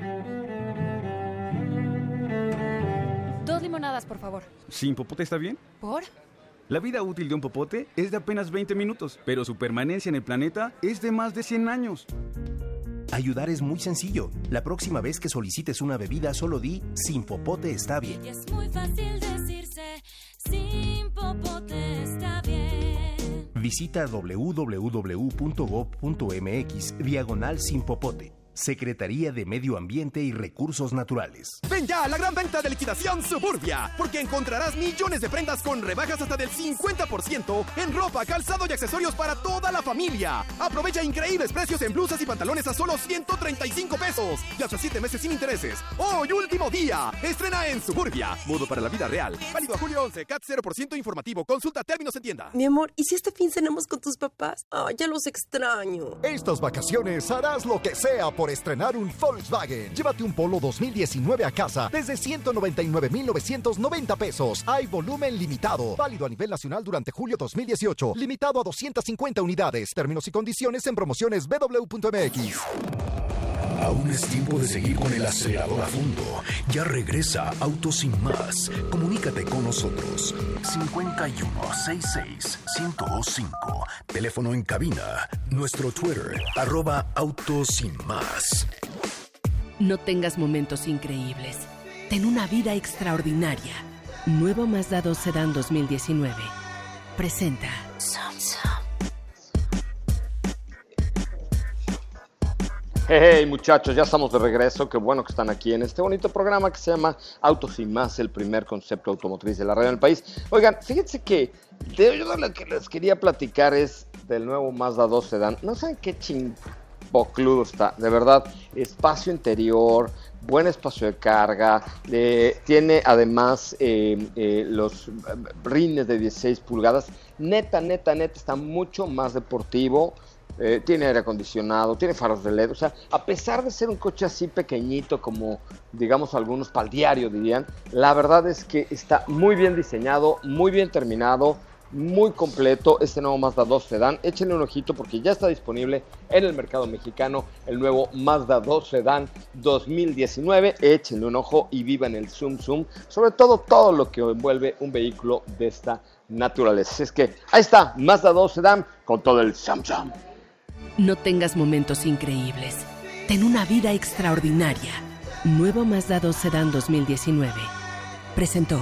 Dos limonadas, por favor. ¿Sin popote está bien? ¿Por? La vida útil de un popote es de apenas veinte minutos, pero su permanencia en el planeta es de más de cien años. Ayudar es muy sencillo. La próxima vez que solicites una bebida, solo di "sin popote está bien". Y es muy fácil decirse, sin popote está bien. Visita doble u doble u doble u punto gob punto m x diagonal sin popote. Secretaría de Medio Ambiente y Recursos Naturales. Ven ya a la gran venta de liquidación Suburbia, porque encontrarás millones de prendas con rebajas hasta del cincuenta por ciento en ropa, calzado y accesorios para toda la familia. Aprovecha increíbles precios en blusas y pantalones a solo ciento treinta y cinco pesos y hasta siete meses sin intereses. Hoy último día. Estrena en Suburbia. Modo para la vida real. Válido a julio once. C A T cero por ciento informativo. Consulta términos en tienda. Mi amor, ¿y si este fin cenamos con tus papás? Ah, ya los extraño. Estas vacaciones harás lo que sea por estrenar un Volkswagen. Llévate un Polo dos mil diecinueve a casa desde ciento noventa y nueve mil novecientos noventa pesos. Hay volumen limitado. Válido a nivel nacional durante julio dos mil dieciocho. Limitado a doscientas cincuenta unidades. Términos y condiciones en promociones b w punto m x. Aún es tiempo de seguir con el acelerador a fondo. Ya regresa Autos Sin Más. Comunícate con nosotros. cincuenta y uno sesenta y seis ciento cinco. Teléfono en cabina. Nuestro Twitter, arroba Autos Sin Más. No tengas momentos increíbles. Ten una vida extraordinaria. Nuevo Mazda dos Sedán dos mil diecinueve. Presenta. Hey, muchachos, ya estamos de regreso. Qué bueno que están aquí en este bonito programa que se llama Autos Sin Más, el primer concepto automotriz de la radio en el país. Oigan, fíjense que de, yo lo que les quería platicar es del nuevo Mazda dos Sedán. No saben qué chimpocludo está, de verdad. Espacio interior, buen espacio de carga, eh, tiene además eh, eh, los rines de dieciséis pulgadas. Neta, neta, neta, está mucho más deportivo. Eh, tiene aire acondicionado, tiene faros de L E D, o sea, a pesar de ser un coche así pequeñito como, digamos, algunos para el diario dirían, la verdad es que está muy bien diseñado, muy bien terminado, muy completo este nuevo Mazda dos Sedán. Échenle un ojito porque ya está disponible en el mercado mexicano el nuevo Mazda dos Sedán dos mil diecinueve. Échenle un ojo y vivan el zoom zoom, sobre todo todo lo que envuelve un vehículo de esta naturaleza. Es que ahí está, Mazda dos Sedán con todo el zoom zoom. No tengas momentos increíbles. Ten una vida extraordinaria. Nuevo Mazda dos Sedán dos mil diecinueve. Presentó.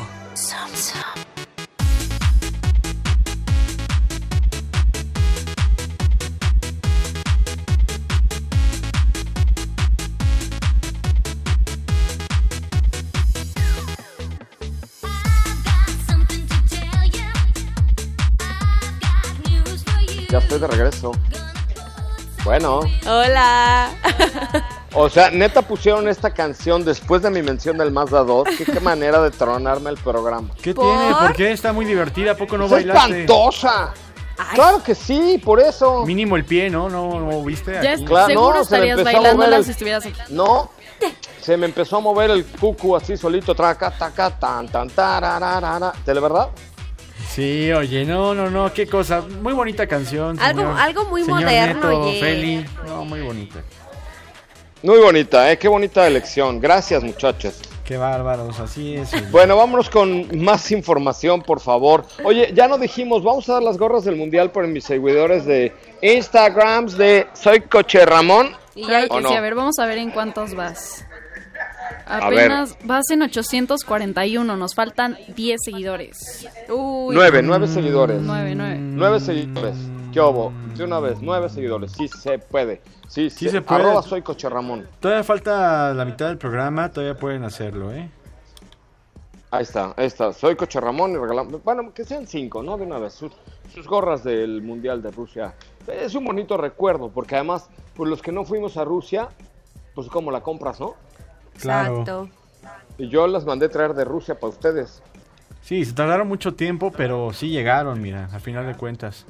Ya estoy de regreso. Bueno. Hola. O sea, neta pusieron esta canción después de mi mención del Mazda dos. Qué, qué manera de tronarme el programa. ¿Qué ¿Por? tiene? ¿Por qué? Está muy divertida. ¿A poco no ¡Es bailaste? espantosa! Ay. Claro que sí, por eso. Mínimo el pie, ¿no? ¿No, no viste? Ya aquí? Claro, seguro no, estarías bailándola el... si estuvieras aquí. No, se me empezó a mover el cucu así solito. Traca, taca, tan, tan, tararara. ¿De la verdad? Sí, oye, no, no, no, qué cosa. Muy bonita canción. Algo, señor, algo muy señor moderno, Neto, oye. Feli. No, muy bonita. Muy bonita, ¿eh? Qué bonita elección. Gracias, muchachos. Qué bárbaros, así es. Oye. Bueno, vámonos con más información, por favor. Oye, ya no dijimos, vamos a dar las gorras del Mundial por mis seguidores de Instagrams de Soy Coche Ramón. Y ya, que no? sí, a ver, vamos a ver en cuántos vas. Apenas vas en ochocientos cuarenta y uno, nos faltan diez seguidores. Uy. Nueve, nueve seguidores. Nueve, nueve. Nueve seguidores. ¿Qué hubo? De una vez, nueve seguidores. Sí se puede. Sí, Sí se, se puede. Arroba Soy Coche Ramón. Todavía falta la mitad del programa, todavía pueden hacerlo, ¿eh? Ahí está, ahí está. Soy Coche Ramón y regalamos. Bueno, que sean cinco, ¿no? De una vez. Sus, sus gorras del Mundial de Rusia. Es un bonito recuerdo, porque además, pues los que no fuimos a Rusia, pues como la compras, ¿no? Claro. Exacto. Y yo las mandé traer de Rusia para ustedes. Sí, se tardaron mucho tiempo, pero sí llegaron, mira, al final de cuentas.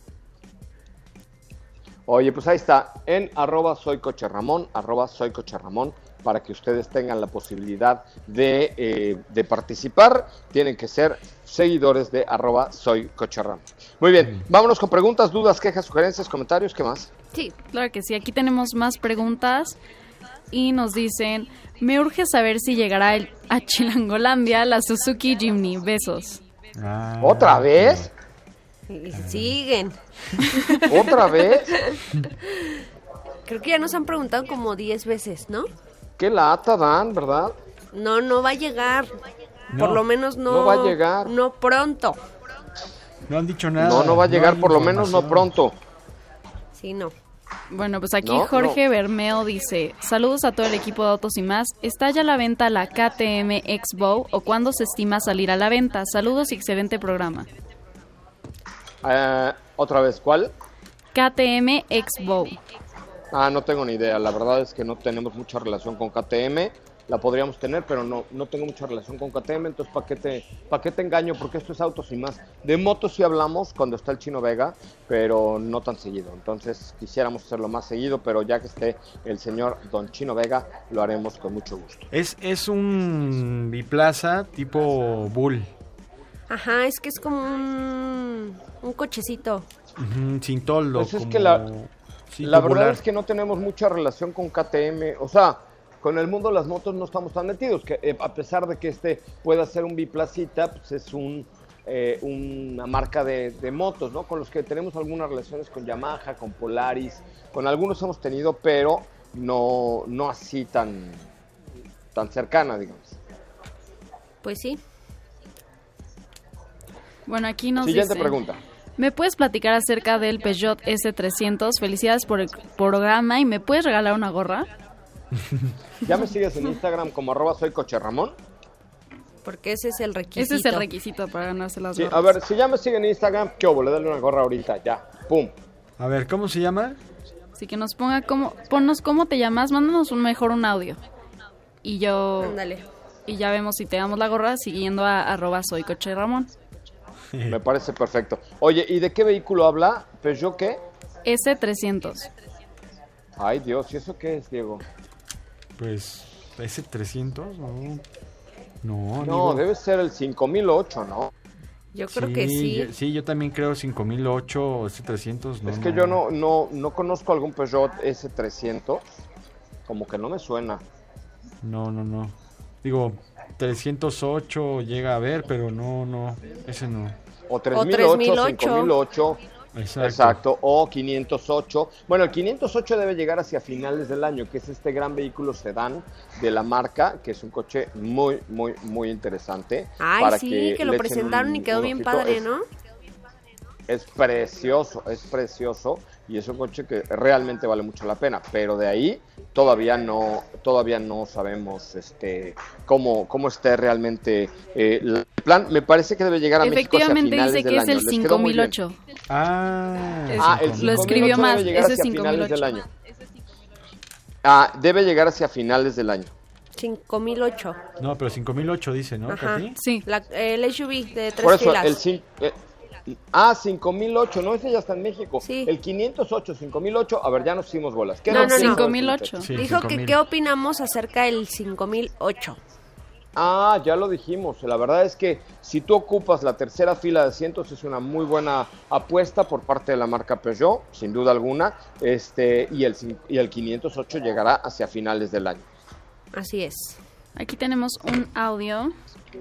Oye, pues ahí está, en arroba soy coche Ramón, arroba soy coche Ramón, para que ustedes tengan la posibilidad de, eh, de participar. Tienen que ser seguidores de arroba soy coche Ramón. Muy bien, vámonos con preguntas, dudas, quejas, sugerencias, comentarios, ¿qué más? Sí, claro que sí, aquí tenemos más preguntas y nos dicen, me urge saber si llegará el, a Chilangolandia la Suzuki Jimny, besos. Ah, ¿Otra vez? Y siguen. ¿Otra vez? Creo que ya nos han preguntado como diez veces, ¿no? Qué lata dan, ¿verdad? No, no va a llegar. No, por lo menos no. no va a llegar. No pronto. No han dicho nada. No, no va a llegar, hay por lo menos no pronto. Sí, no. Bueno, pues aquí No, Jorge Bermeo dice, saludos a todo el equipo de Autos y Más, ¿está ya a la venta la K T M X-Bow o cuándo se estima salir a la venta? Saludos y excelente programa. Eh, Otra vez, ¿cuál? K T M X-Bow. Ah, no tengo ni idea. La verdad es que no tenemos mucha relación con K T M. La podríamos tener, pero no no tengo mucha relación con K T M. Entonces, ¿para qué te, para qué te engaño? Porque esto es Autos y Más. De motos sí hablamos cuando está el Chino Vega, pero no tan seguido. Entonces, quisiéramos hacerlo más seguido, pero ya que esté el señor Don Chino Vega, lo haremos con mucho gusto. Es, es un biplaza tipo Bull. Ajá, es que es como un, un cochecito. Ujú, sin toldo. Pues es como- que la, sí, la tubular. verdad es que no tenemos mucha relación con K T M. O sea, con el mundo de las motos no estamos tan metidos. Que eh, a pesar de que este pueda ser un biplacita, pues es un eh, una marca de, de motos, ¿no? Con los que tenemos algunas relaciones con Yamaha, con Polaris, con algunos hemos tenido, pero no, no así tan, tan cercana, digamos. Pues sí. Bueno, aquí nos Siguiente dice, pregunta. ¿me puedes platicar acerca del Peugeot S trescientos? Felicidades por el programa y ¿me puedes regalar una gorra? ¿Ya me sigues en Instagram como arroba soy coche Ramón? Porque ese es el requisito. Ese es el requisito para ganarse las Sí, gorras. a ver, si ya me siguen en Instagram, ¿qué hubo? Le dale una gorra ahorita, ya, pum. A ver, ¿cómo se llama? Así que nos ponga cómo, ponnos cómo te llamas, mándanos un mejor un audio. Y yo... Ándale. Y ya vemos si te damos la gorra siguiendo a arroba soy coche Ramón. Me parece perfecto. Oye, ¿y de qué vehículo habla? ¿Peugeot qué? S trescientos. Ay, Dios, ¿y eso qué es, Diego? Pues, ¿S trescientos? No, no, No, amigo. debe ser el cinco mil ocho, ¿no? Yo creo que sí. Yo, sí, yo también creo cinco mil ocho o S trescientos. No, es que yo no, no, no conozco algún Peugeot S trescientos. Como que no me suena. No, no, no. Digo, trescientos ocho llega a ver, pero no, no, ese no. O tres mil ocho, cinco mil ocho. Exacto. Exacto, o quinientos ocho. Bueno, el quinientos ocho debe llegar hacia finales del año, que es este gran vehículo sedán de la marca, que es un coche muy, muy, muy interesante. Ay, para sí, que, que lo le echen presentaron un- y quedó un bien ojito. padre, Es- ¿no? Es precioso, es precioso y es un coche que realmente vale mucho la pena, pero de ahí todavía no, todavía no sabemos este cómo, cómo esté realmente eh, el plan. Me parece que debe llegar a México hacia Efectivamente finales dice del que es año. el Les quedó cinco muy mil bien. ocho. Ah, Es- Ah, el lo cinco mil escribió ocho más, debe llegar ese hacia cinco mil finales del ocho. año. Ah, debe llegar hacia finales del año. cinco mil ocho. No, pero cinco mil ocho dice, ¿no? Ajá. Katy? Sí. La- el S U V de tres Por eso, filas. el cin- eh, ah, cinco mil ocho, no, ese ya está en México. El quinientos ocho, cinco mil ocho, a ver, ya nos hicimos bolas. ¿Qué No, nos no, dijo no. el muchacho? Dijo que qué opinamos acerca del cinco mil ocho. Ah, ya lo dijimos. La verdad es que si tú ocupas la tercera fila de asientos es una muy buena apuesta por parte de la marca Peugeot, sin duda alguna. Este y el y el quinientos ocho llegará hacia finales del año. Así es. Aquí tenemos un audio.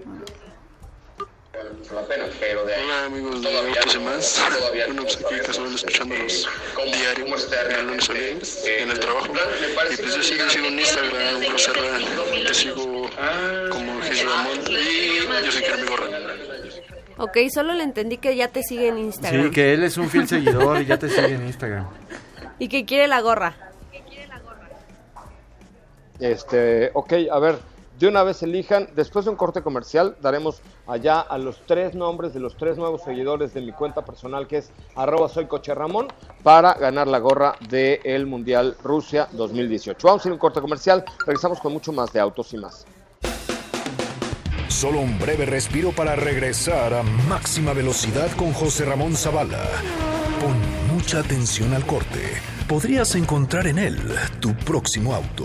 Hola amigos de Autos y Más. Bueno, pues aquí casual escuchando los diarios de lunes a viernes en el trabajo. Y pues yo sigo, sigo en Instagram, Roserra, te sigo como Jesús Ramón y yo sé que mi gorra. Ok, solo le entendí que ya te sigue en Instagram. Sí, que él es un fiel seguidor y ya te sigue en Instagram. Y que quiere la gorra. Este, ok, a ver, de una vez elijan, después de un corte comercial, daremos allá a los tres nombres de los tres nuevos seguidores de mi cuenta personal, que es arroba soy Coche Ramón, para ganar la gorra del Mundial Rusia dos mil dieciocho. Vamos a ir a un corte comercial, regresamos con mucho más de Autos y Más. Solo un breve respiro para regresar a máxima velocidad con José Ramón Zavala. Pon mucha atención al corte. Podrías encontrar en él tu próximo auto.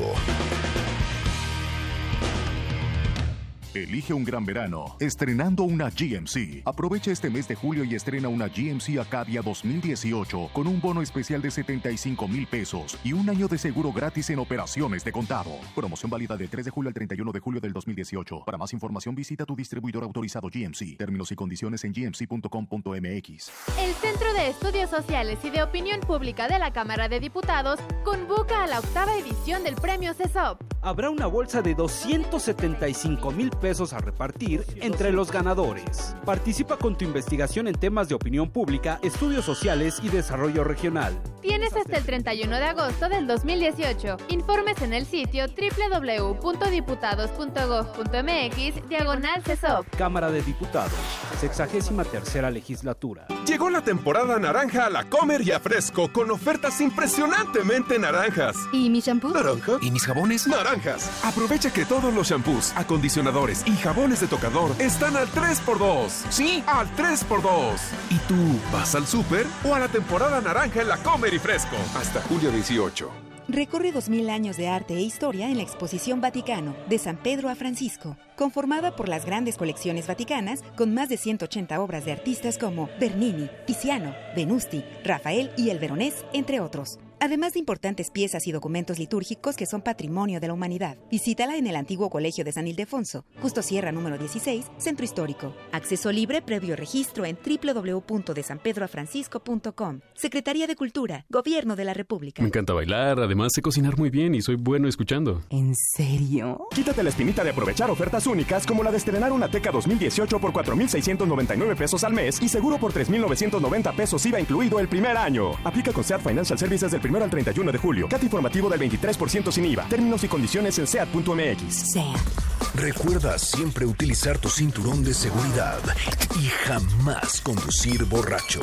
Elige un gran verano estrenando una G M C. Aprovecha este mes de julio y estrena una G M C Acadia dos mil dieciocho con un bono especial de setenta y cinco mil pesos y un año de seguro gratis en operaciones de contado. Promoción válida del tres de julio al treinta y uno de julio del dos mil dieciocho. Para más información visita tu distribuidor autorizado G M C. Términos y condiciones en g m c punto com punto m x. El Centro de Estudios Sociales y de Opinión Pública de la Cámara de Diputados convoca a la octava edición del Premio C E S O P. Habrá una bolsa de doscientos setenta y cinco mil pesos a repartir entre los ganadores. Participa con tu investigación en temas de opinión pública, estudios sociales y desarrollo regional. Tienes hasta el treinta y uno de agosto del dos mil dieciocho. Informes en el sitio doble u doble u doble u punto diputados punto gob punto m x diagonal C E S O P. Cámara de Diputados, sexagésima tercera legislatura. Llegó la temporada naranja a la Comer y a Fresco con ofertas impresionantemente naranjas. ¿Y mi shampoo? ¿Naranja? ¿Y mis jabones? Naranjas. Aprovecha que todos los shampoos, acondicionadores y jabones de tocador están al tres por dos. Sí, al tres por dos. ¿Y tú vas al súper o a la temporada naranja en la Comer y Fresco? Hasta julio dieciocho. Recorre dos mil años de arte e historia en la Exposición Vaticano, de San Pedro a Francisco, conformada por las grandes colecciones vaticanas con más de ciento ochenta obras de artistas como Bernini, Tiziano, Venusti, Rafael y el Veronés, entre otros. Además de importantes piezas y documentos litúrgicos que son patrimonio de la humanidad. Visítala en el antiguo Colegio de San Ildefonso, Justo Sierra número dieciséis, Centro Histórico. Acceso libre previo registro en doble u doble u doble u punto de san pedro a francisco punto com. Secretaría de Cultura, Gobierno de la República. Me encanta bailar, además sé cocinar muy bien y soy bueno escuchando. ¿En serio? Quítate la espinita de aprovechar ofertas únicas como la de estrenar una Teca dos mil dieciocho por cuatro mil seiscientos noventa y nueve pesos al mes y seguro por tres mil novecientos noventa pesos I V A incluido el primer año. Aplica con SEAT Financial Services del primero al treinta y uno de julio. C A T informativo del veintitrés por ciento sin I V A. Términos y condiciones en seat punto m x. SEAT. Recuerda siempre utilizar tu cinturón de seguridad y jamás conducir borracho.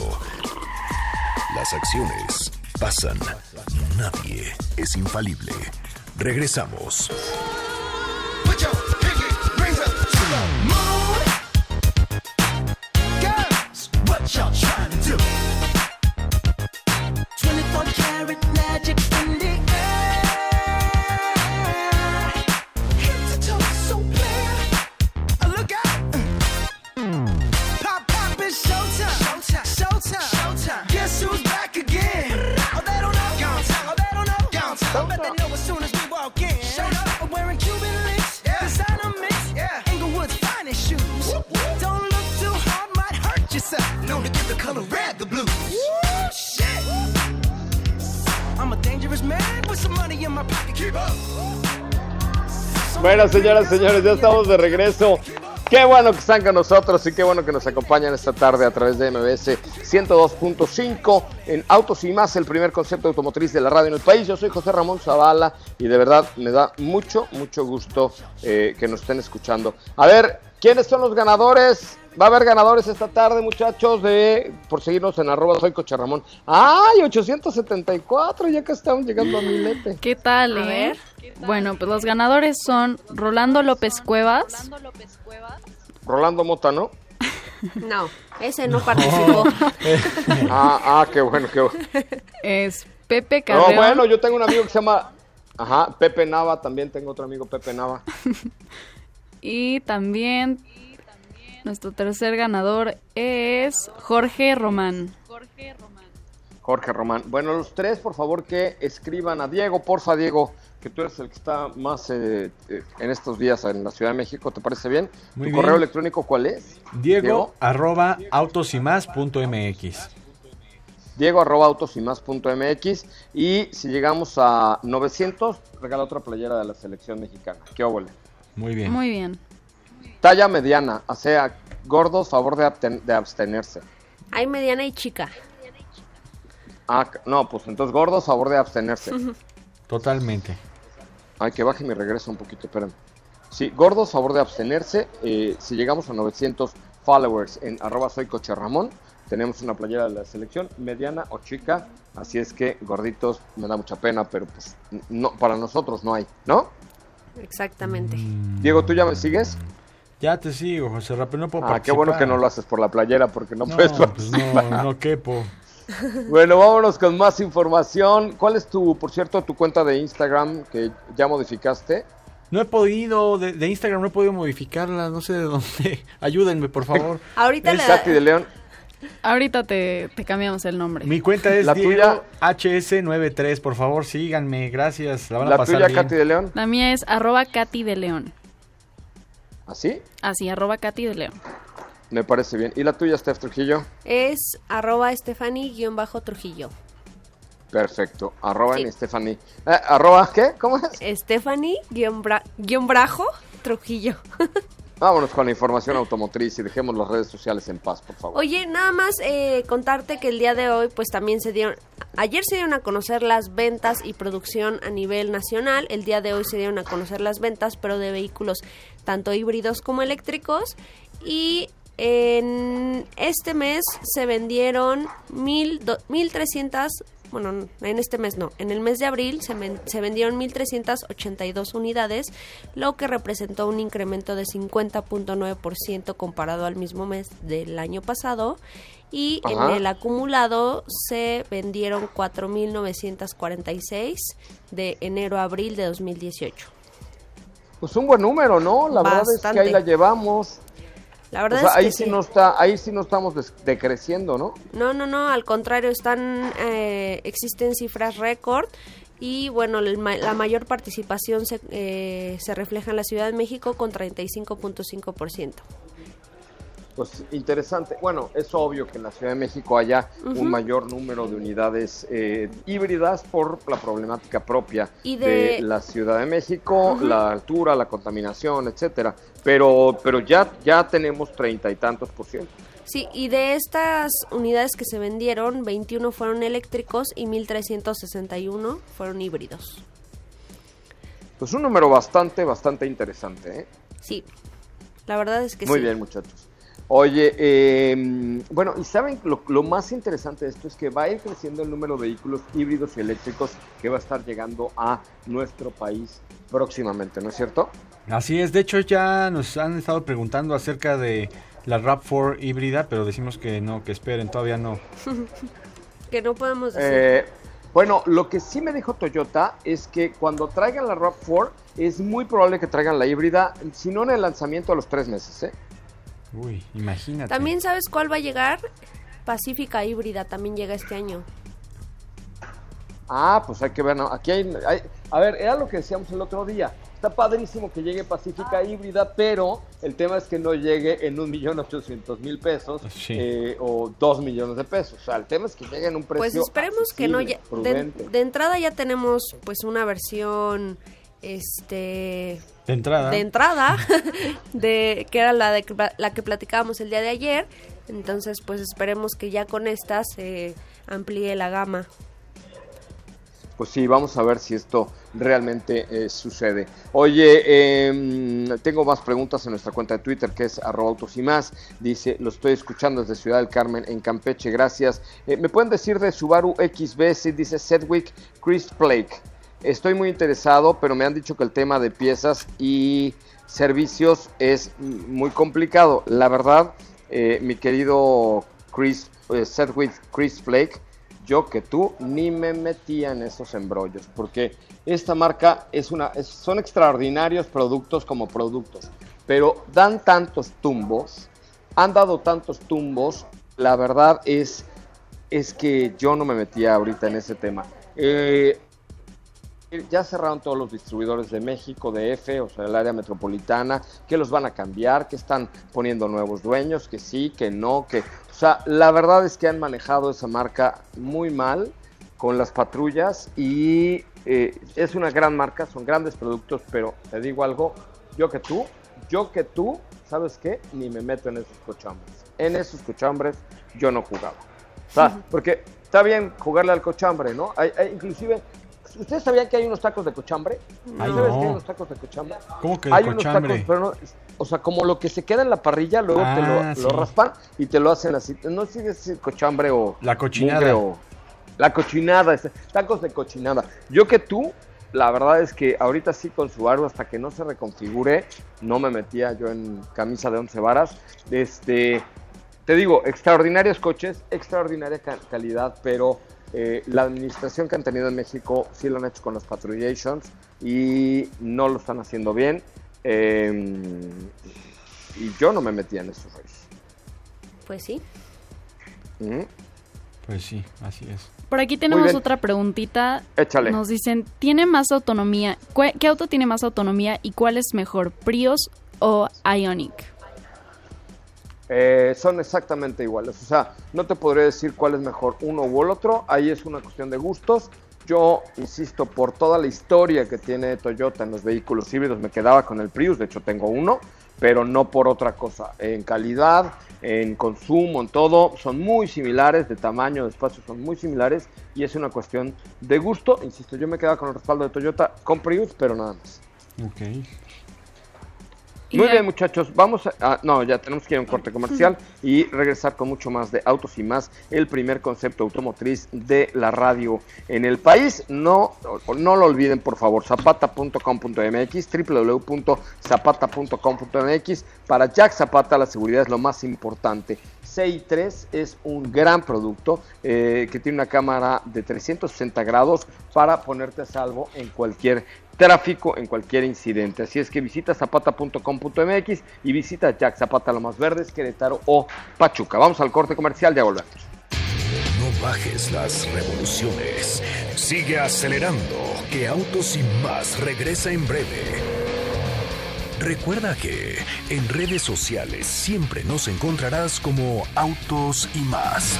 Las acciones pasan. Nadie es infalible. Regresamos. Bueno, señoras y señores, ya estamos de regreso. Qué bueno que están con nosotros y qué bueno que nos acompañan esta tarde a través de M B S ciento dos punto cinco en Autos y Más, el primer concepto automotriz de la radio en el país. Yo soy José Ramón Zavala y de verdad me da mucho, mucho gusto eh, que nos estén escuchando. A ver, ¿quiénes son los ganadores? Va a haber ganadores esta tarde, muchachos, de por seguirnos en arroba soy Coche Ramón. ¡Ay, ochocientos setenta y cuatro! Ya que estamos llegando a milete. ¿Qué tal, A eh? ver. Bueno, pues los ganadores son Rolando López Cuevas. Rolando Mota, ¿no? No, ese no participó. ah, ah, qué bueno, qué bueno. Es Pepe Carreón. No, bueno, yo tengo un amigo que se llama... Ajá, Pepe Nava, también tengo otro amigo, Pepe Nava. Y también nuestro tercer ganador es Jorge Román. Jorge Román. Bueno, los tres, por favor, que escriban a Diego. Porfa, Diego, que tú eres el que está más eh, eh, en estos días en la Ciudad de México. ¿Te parece bien? Muy ¿Tu bien. correo electrónico cuál es? Diego, Diego. arroba autosimás.mx. Diego arroba autosimás.mx. Y si llegamos a novecientos, regala otra playera de la selección mexicana. ¿Qué óvole? Muy bien. Muy bien. Talla mediana, o sea, gordos, favor de, absten- de abstenerse. Hay mediana y chica. Ah, no, pues entonces gordos, favor de abstenerse. Totalmente. Ay, que baje mi regreso un poquito, espérame. Sí, gordos, favor de abstenerse. Eh, si llegamos a novecientos followers en arroba soy Coche Ramón, tenemos una playera de la selección, mediana o chica. Así es que, gorditos, me da mucha pena, pero pues no, para nosotros no hay, ¿no? Exactamente. Diego, ¿tú ya me sigues? Ya te sigo, José Ra, pero no puedo Ah, qué bueno que no lo haces por la playera, porque no, No, puedes pues participar. no, no quepo. Bueno, vámonos con más información. ¿Cuál es tu, por cierto, tu cuenta de Instagram que ya modificaste? No he podido, de, de Instagram no he podido modificarla, no sé de dónde. Ayúdenme, por favor. Ahorita Es le- Katy de León. Ahorita te, te cambiamos el nombre. Mi cuenta es La Diego tuya. H S noventa y tres, por favor, síganme, gracias. La van a La pasar tuya, bien. Katy de León. La mía es arroba Katy de León. ¿Así? Así, arroba Katy de León. Me parece bien. ¿Y la tuya, Steph Trujillo? Es arroba Stephanie-Trujillo. Perfecto. Arroba Sí. en Stephanie. Eh, ¿Arroba qué? ¿Cómo es? Stephanie-Trujillo. Vámonos con la información automotriz y dejemos las redes sociales en paz, por favor. Oye, nada más eh, contarte que el día de hoy, pues también se dieron, ayer se dieron a conocer las ventas y producción a nivel nacional, el día de hoy se dieron a conocer las ventas, pero de vehículos tanto híbridos como eléctricos, y en este mes se vendieron mil, do, mil trescientas, bueno, en este mes no, en el mes de abril se, ven, se vendieron mil trescientas ochenta y dos unidades, lo que representó un incremento de cincuenta punto nueve por ciento comparado al mismo mes del año pasado, y Ajá. en el acumulado se vendieron cuatro mil novecientos cuarenta y seis de enero a abril de dos mil dieciocho. Pues un buen número, ¿no? La verdad es Bastante. que ahí la llevamos. La verdad O sea, es que ahí sí sí. no está, ahí sí no estamos des- decreciendo, ¿no? No, no, no, al contrario, están eh, existen cifras récord y bueno, el ma- la mayor participación se, eh, se refleja en la Ciudad de México con treinta y cinco punto cinco por ciento. Pues interesante. Bueno, es obvio que en la Ciudad de México haya Ujú. un mayor número de unidades eh, híbridas por la problemática propia Y de... de- la Ciudad de México, Ujú. la altura, la contaminación, etcétera. Pero, pero ya, ya tenemos treinta y tantos por ciento. Sí, y de estas unidades que se vendieron, veintiuno fueron eléctricos y mil trescientos sesenta y uno fueron híbridos. Pues un número bastante, bastante interesante, ¿eh? Sí, la verdad es que Muy sí. bien, muchachos. Oye, eh, bueno, y saben, lo, lo más interesante de esto es que va a ir creciendo el número de vehículos híbridos y eléctricos que va a estar llegando a nuestro país próximamente, ¿no es cierto? Así es, de hecho ya nos han estado preguntando acerca de la RAV cuatro híbrida, pero decimos que no, que esperen, todavía no. Que no podemos decir. Eh, bueno, lo que sí me dijo Toyota es que cuando traigan la RAV cuatro es muy probable que traigan la híbrida, si no en el lanzamiento a los tres meses, ¿eh? Uy, imagínate. También sabes cuál va a llegar, Pacífica híbrida también llega este año. Ah, pues hay que ver, ¿no? Aquí hay, hay- a ver, era lo que decíamos el otro día. Está padrísimo que llegue Pacífica híbrida, pero el tema es que no llegue en un millón ochocientos mil pesos Sí. eh, o dos millones de pesos. O sea, el tema es que llegue en un precio Pues esperemos que no accesible, ya, de, prudente. de entrada ya tenemos pues una versión este De entrada. de entrada de que era la de que pla- la que platicábamos el día de ayer, entonces pues esperemos que ya con esta se amplíe la gama. Pues sí, vamos a ver si esto realmente eh, sucede. Oye, eh, tengo más preguntas en nuestra cuenta de Twitter, que es arroba autos y más. Dice, lo estoy escuchando desde Ciudad del Carmen, en Campeche, gracias. Eh, ¿Me pueden decir de Subaru X B? Sí, dice Sedgwick Chris Blake. Estoy muy interesado, pero me han dicho que el tema de piezas y servicios es muy complicado. La verdad, eh, mi querido Chris, eh, Sedgwick Chris Blake, yo que tú ni me metía en esos embrollos, porque esta marca es una, es- son extraordinarios productos como productos, pero dan tantos tumbos, han dado tantos tumbos, la verdad es, es que yo no me metía ahorita en ese tema. Eh, ya cerraron todos los distribuidores de México, D F, o sea, el área metropolitana, que los van a cambiar, que están poniendo nuevos dueños, que sí, que no, que... O sea, la verdad es que han manejado esa marca muy mal con las patrullas y eh, es una gran marca, son grandes productos, pero te digo algo, yo que tú, yo que tú, ¿sabes qué? Ni me meto en esos cochambres. En esos cochambres yo no jugaba. O sea, porque está bien jugarle al cochambre, ¿no? Hay, hay, inclusive... ¿Ustedes sabían que hay unos tacos de cochambre? Ay, ¿Sabes no. que hay unos tacos de cochambre? ¿Cómo que de hay cochambre? Unos tacos, pero no, o sea, como lo que se queda en la parrilla, luego Ah, te lo, sí. lo raspan y te lo hacen así. No sé si es cochambre o... La cochinada. mugre o- la cochinada, ese- tacos de cochinada. Yo que tú, la verdad es que ahorita sí con Subaru, hasta que no se reconfigure, no me metía yo en camisa de once varas. Este, te digo, extraordinarios coches, extraordinaria ca- calidad, pero... Eh, la administración que han tenido en México sí lo han hecho con los patrullations y no lo están haciendo bien. Eh, y yo no me metía en esos reyes. Pues sí. ¿Mm? Pues sí, así es. Por aquí Muy tenemos bien. otra preguntita. Échale. Nos dicen, ¿tiene más autonomía? ¿Cu- ¿Qué auto tiene más autonomía y cuál es mejor, Prius o Ioniq? Eh, son exactamente iguales. O sea, no te podría decir cuál es mejor, uno u el otro. Ahí es una cuestión de gustos. Yo, insisto, por toda la historia que tiene Toyota en los vehículos híbridos, me quedaba con el Prius. De hecho, tengo uno, pero no por otra cosa. En calidad, en consumo, en todo, son muy similares. De tamaño, de espacio, son muy similares. Y es una cuestión de gusto. Insisto, yo me quedaba con el respaldo de Toyota con Prius, pero nada más. Ok. Muy bien, muchachos, vamos a... ah, no, ya tenemos que ir a un corte comercial y regresar con mucho más de Autos y Más, el primer concepto automotriz de la radio en el país. No, no lo olviden, por favor, zapata punto com punto m x, doble u doble u doble u punto zapata punto com punto m x. Para Jack Zapata la seguridad es lo más importante. C I tres es un gran producto eh, que tiene una cámara de trescientos sesenta grados para ponerte a salvo en cualquier tráfico, en cualquier incidente. Así es que visita zapata punto com punto m x y visita Jack Zapata Lomas Verdes, Querétaro o Pachuca. Vamos al corte comercial, ya volvemos. No bajes las revoluciones. Sigue acelerando, que Autos y Más regresa en breve. Recuerda que en redes sociales siempre nos encontrarás como Autos y Más.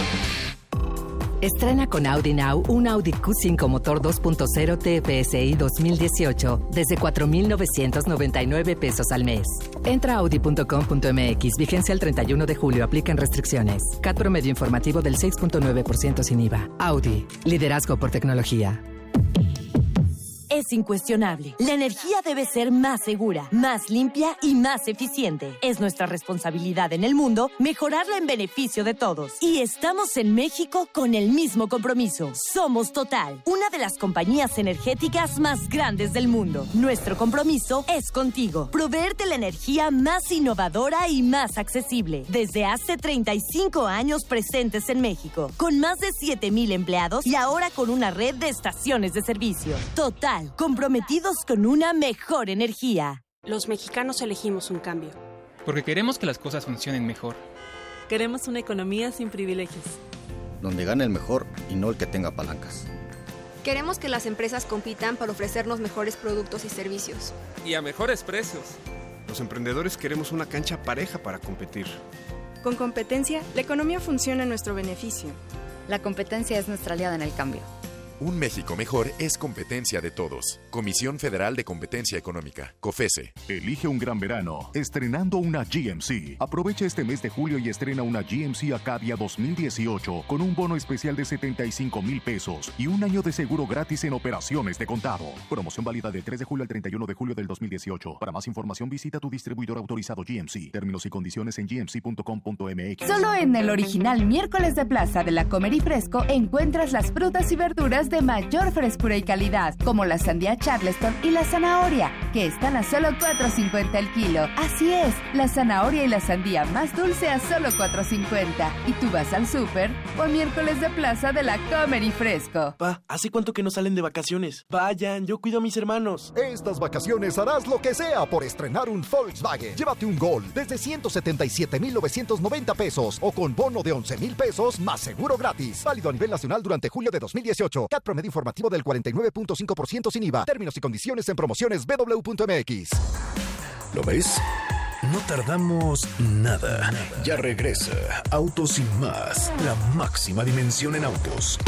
Estrena con Audi Now un Audi Q cinco motor dos punto cero T F S I dos mil dieciocho desde cuatro mil novecientos noventa y nueve pesos al mes. Entra a audi punto com punto m x, vigencia el treinta y uno de julio, aplican restricciones. C A T promedio informativo del seis punto nueve por ciento sin I V A. Audi, liderazgo por tecnología. Es incuestionable. La energía debe ser más segura, más limpia y más eficiente. Es nuestra responsabilidad en el mundo mejorarla en beneficio de todos. Y estamos en México con el mismo compromiso. Somos Total, una de las compañías energéticas más grandes del mundo. Nuestro compromiso es contigo. Proveerte la energía más innovadora y más accesible. Desde hace treinta y cinco años presentes en México, con más de siete mil empleados y ahora con una red de estaciones de servicio. Total, comprometidos con una mejor energía. Los mexicanos elegimos un cambio. Porque queremos que las cosas funcionen mejor. Queremos una economía sin privilegios. Donde gane el mejor y no el que tenga palancas. Queremos que las empresas compitan para ofrecernos mejores productos y servicios. Y a mejores precios. Los emprendedores queremos una cancha pareja para competir. Con competencia, la economía funciona en nuestro beneficio. La competencia es nuestra aliada en el cambio. Un México mejor es competencia de todos. Comisión Federal de Competencia Económica, COFESE. Elige un gran verano estrenando una G M C. Aprovecha este mes de julio y estrena una G M C Acadia dos mil dieciocho con un bono especial de setenta y cinco mil pesos y un año de seguro gratis en operaciones de contado. Promoción válida del tres de julio al treinta y uno de julio del dos mil dieciocho. Para más información visita tu distribuidor autorizado G M C. Términos y condiciones en g m c punto com punto m x. Solo en el original miércoles de plaza de la Comer y Fresco encuentras las frutas y verduras de mayor frescura y calidad, como la sandía Charleston y la zanahoria. que están a solo cuatro cincuenta el kilo. Así es, la zanahoria y la sandía más dulce a solo cuatro cincuenta. Y tú vas al súper o a miércoles de plaza de la Comer y Fresco. Pa, ¿hace cuánto que no salen de vacaciones? Vayan, yo cuido a mis hermanos. Estas vacaciones harás lo que sea por estrenar un Volkswagen. Llévate un Gol desde ciento setenta y siete mil novecientos noventa pesos o con bono de once mil pesos más seguro gratis. Válido a nivel nacional durante julio de dos mil dieciocho. C A T promedio informativo del cuarenta y nueve punto cinco por ciento sin I V A. Términos y condiciones en promociones b w punto m x. ¿Lo ves? No tardamos nada. Ya regresa Autos Sin Más, la máxima dimensión en autos.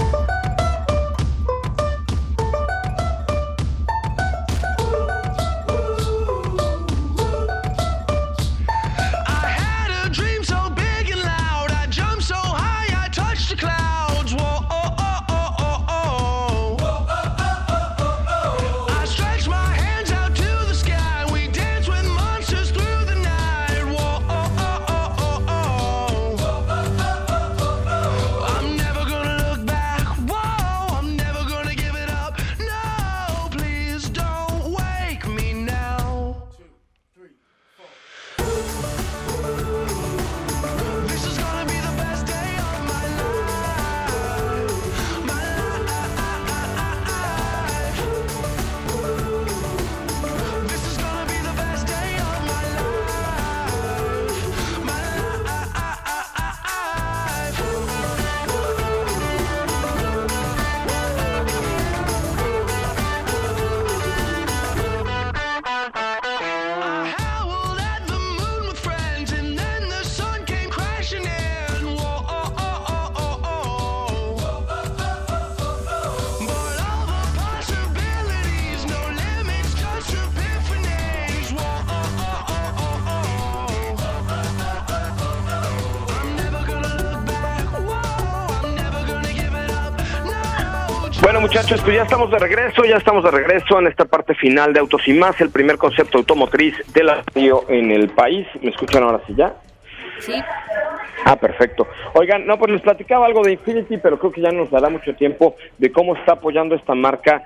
Bueno, muchachos, pues ya estamos de regreso, ya estamos de regreso en esta parte final de Autos y Más, el primer concepto automotriz de la radio en el país. ¿Me escuchan ahora sí ya? Sí. Ah, perfecto. Oigan, no, pues les platicaba algo de Infiniti, pero creo que ya nos dará mucho tiempo de cómo está apoyando esta marca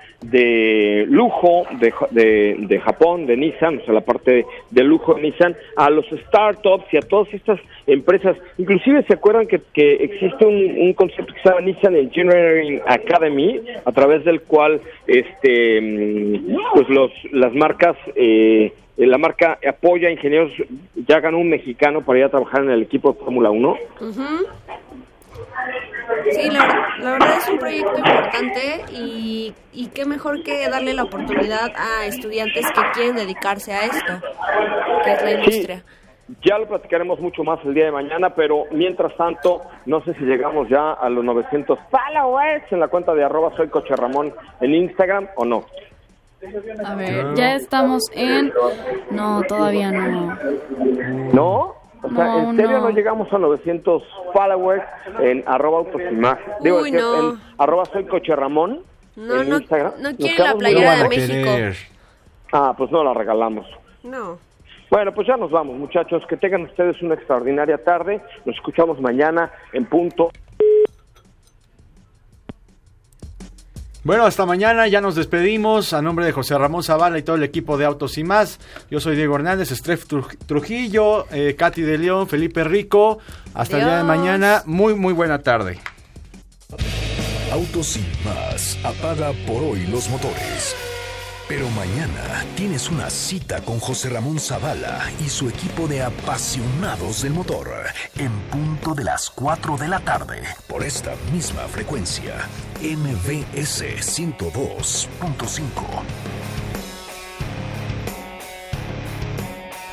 de lujo de, de, de Japón, de Nissan, o sea, la parte de, de lujo de Nissan, a los startups y a todas estas empresas. Inclusive se acuerdan que, que existe un, un concepto que se llama Nissan Engineering Academy, a través del cual este pues los las marcas eh, la marca apoya a ingenieros. Ya ganó un mexicano para ir a trabajar en el equipo de Fórmula uno. Uh-huh. Sí, la, la verdad es un proyecto importante y, y qué mejor que darle la oportunidad a estudiantes que quieren dedicarse a esto, que es la industria. Sí, ya lo platicaremos mucho más el día de mañana, pero mientras tanto, no sé si llegamos ya a los novecientos followers en la cuenta de arroba soy Coche Ramón en Instagram o no. A ver, ya estamos en... No, todavía no. ¿No? O sea, No, ¿en serio no. no llegamos a novecientos followers en arroba autos y más? Digo, Uy, es que no. en arroba soy Coche Ramón No, en no, Instagram. no Nos quieren la quedamos muy playera de mal. México. Ah, pues no la regalamos. No. Bueno, pues ya nos vamos, muchachos. Que tengan ustedes una extraordinaria tarde. Nos escuchamos mañana en punto. Bueno, hasta mañana, ya nos despedimos. A nombre de José Ramón Zavala y todo el equipo de Autos y Más, yo soy Diego Hernández, Estref Trujillo, eh, Katy de León, Felipe Rico. Hasta el día de mañana. Muy, muy buena tarde. Autos Sin Más apaga por hoy los motores. Pero mañana tienes una cita con José Ramón Zavala y su equipo de apasionados del motor en punto de las cuatro de la tarde por esta misma frecuencia M V S ciento dos punto cinco.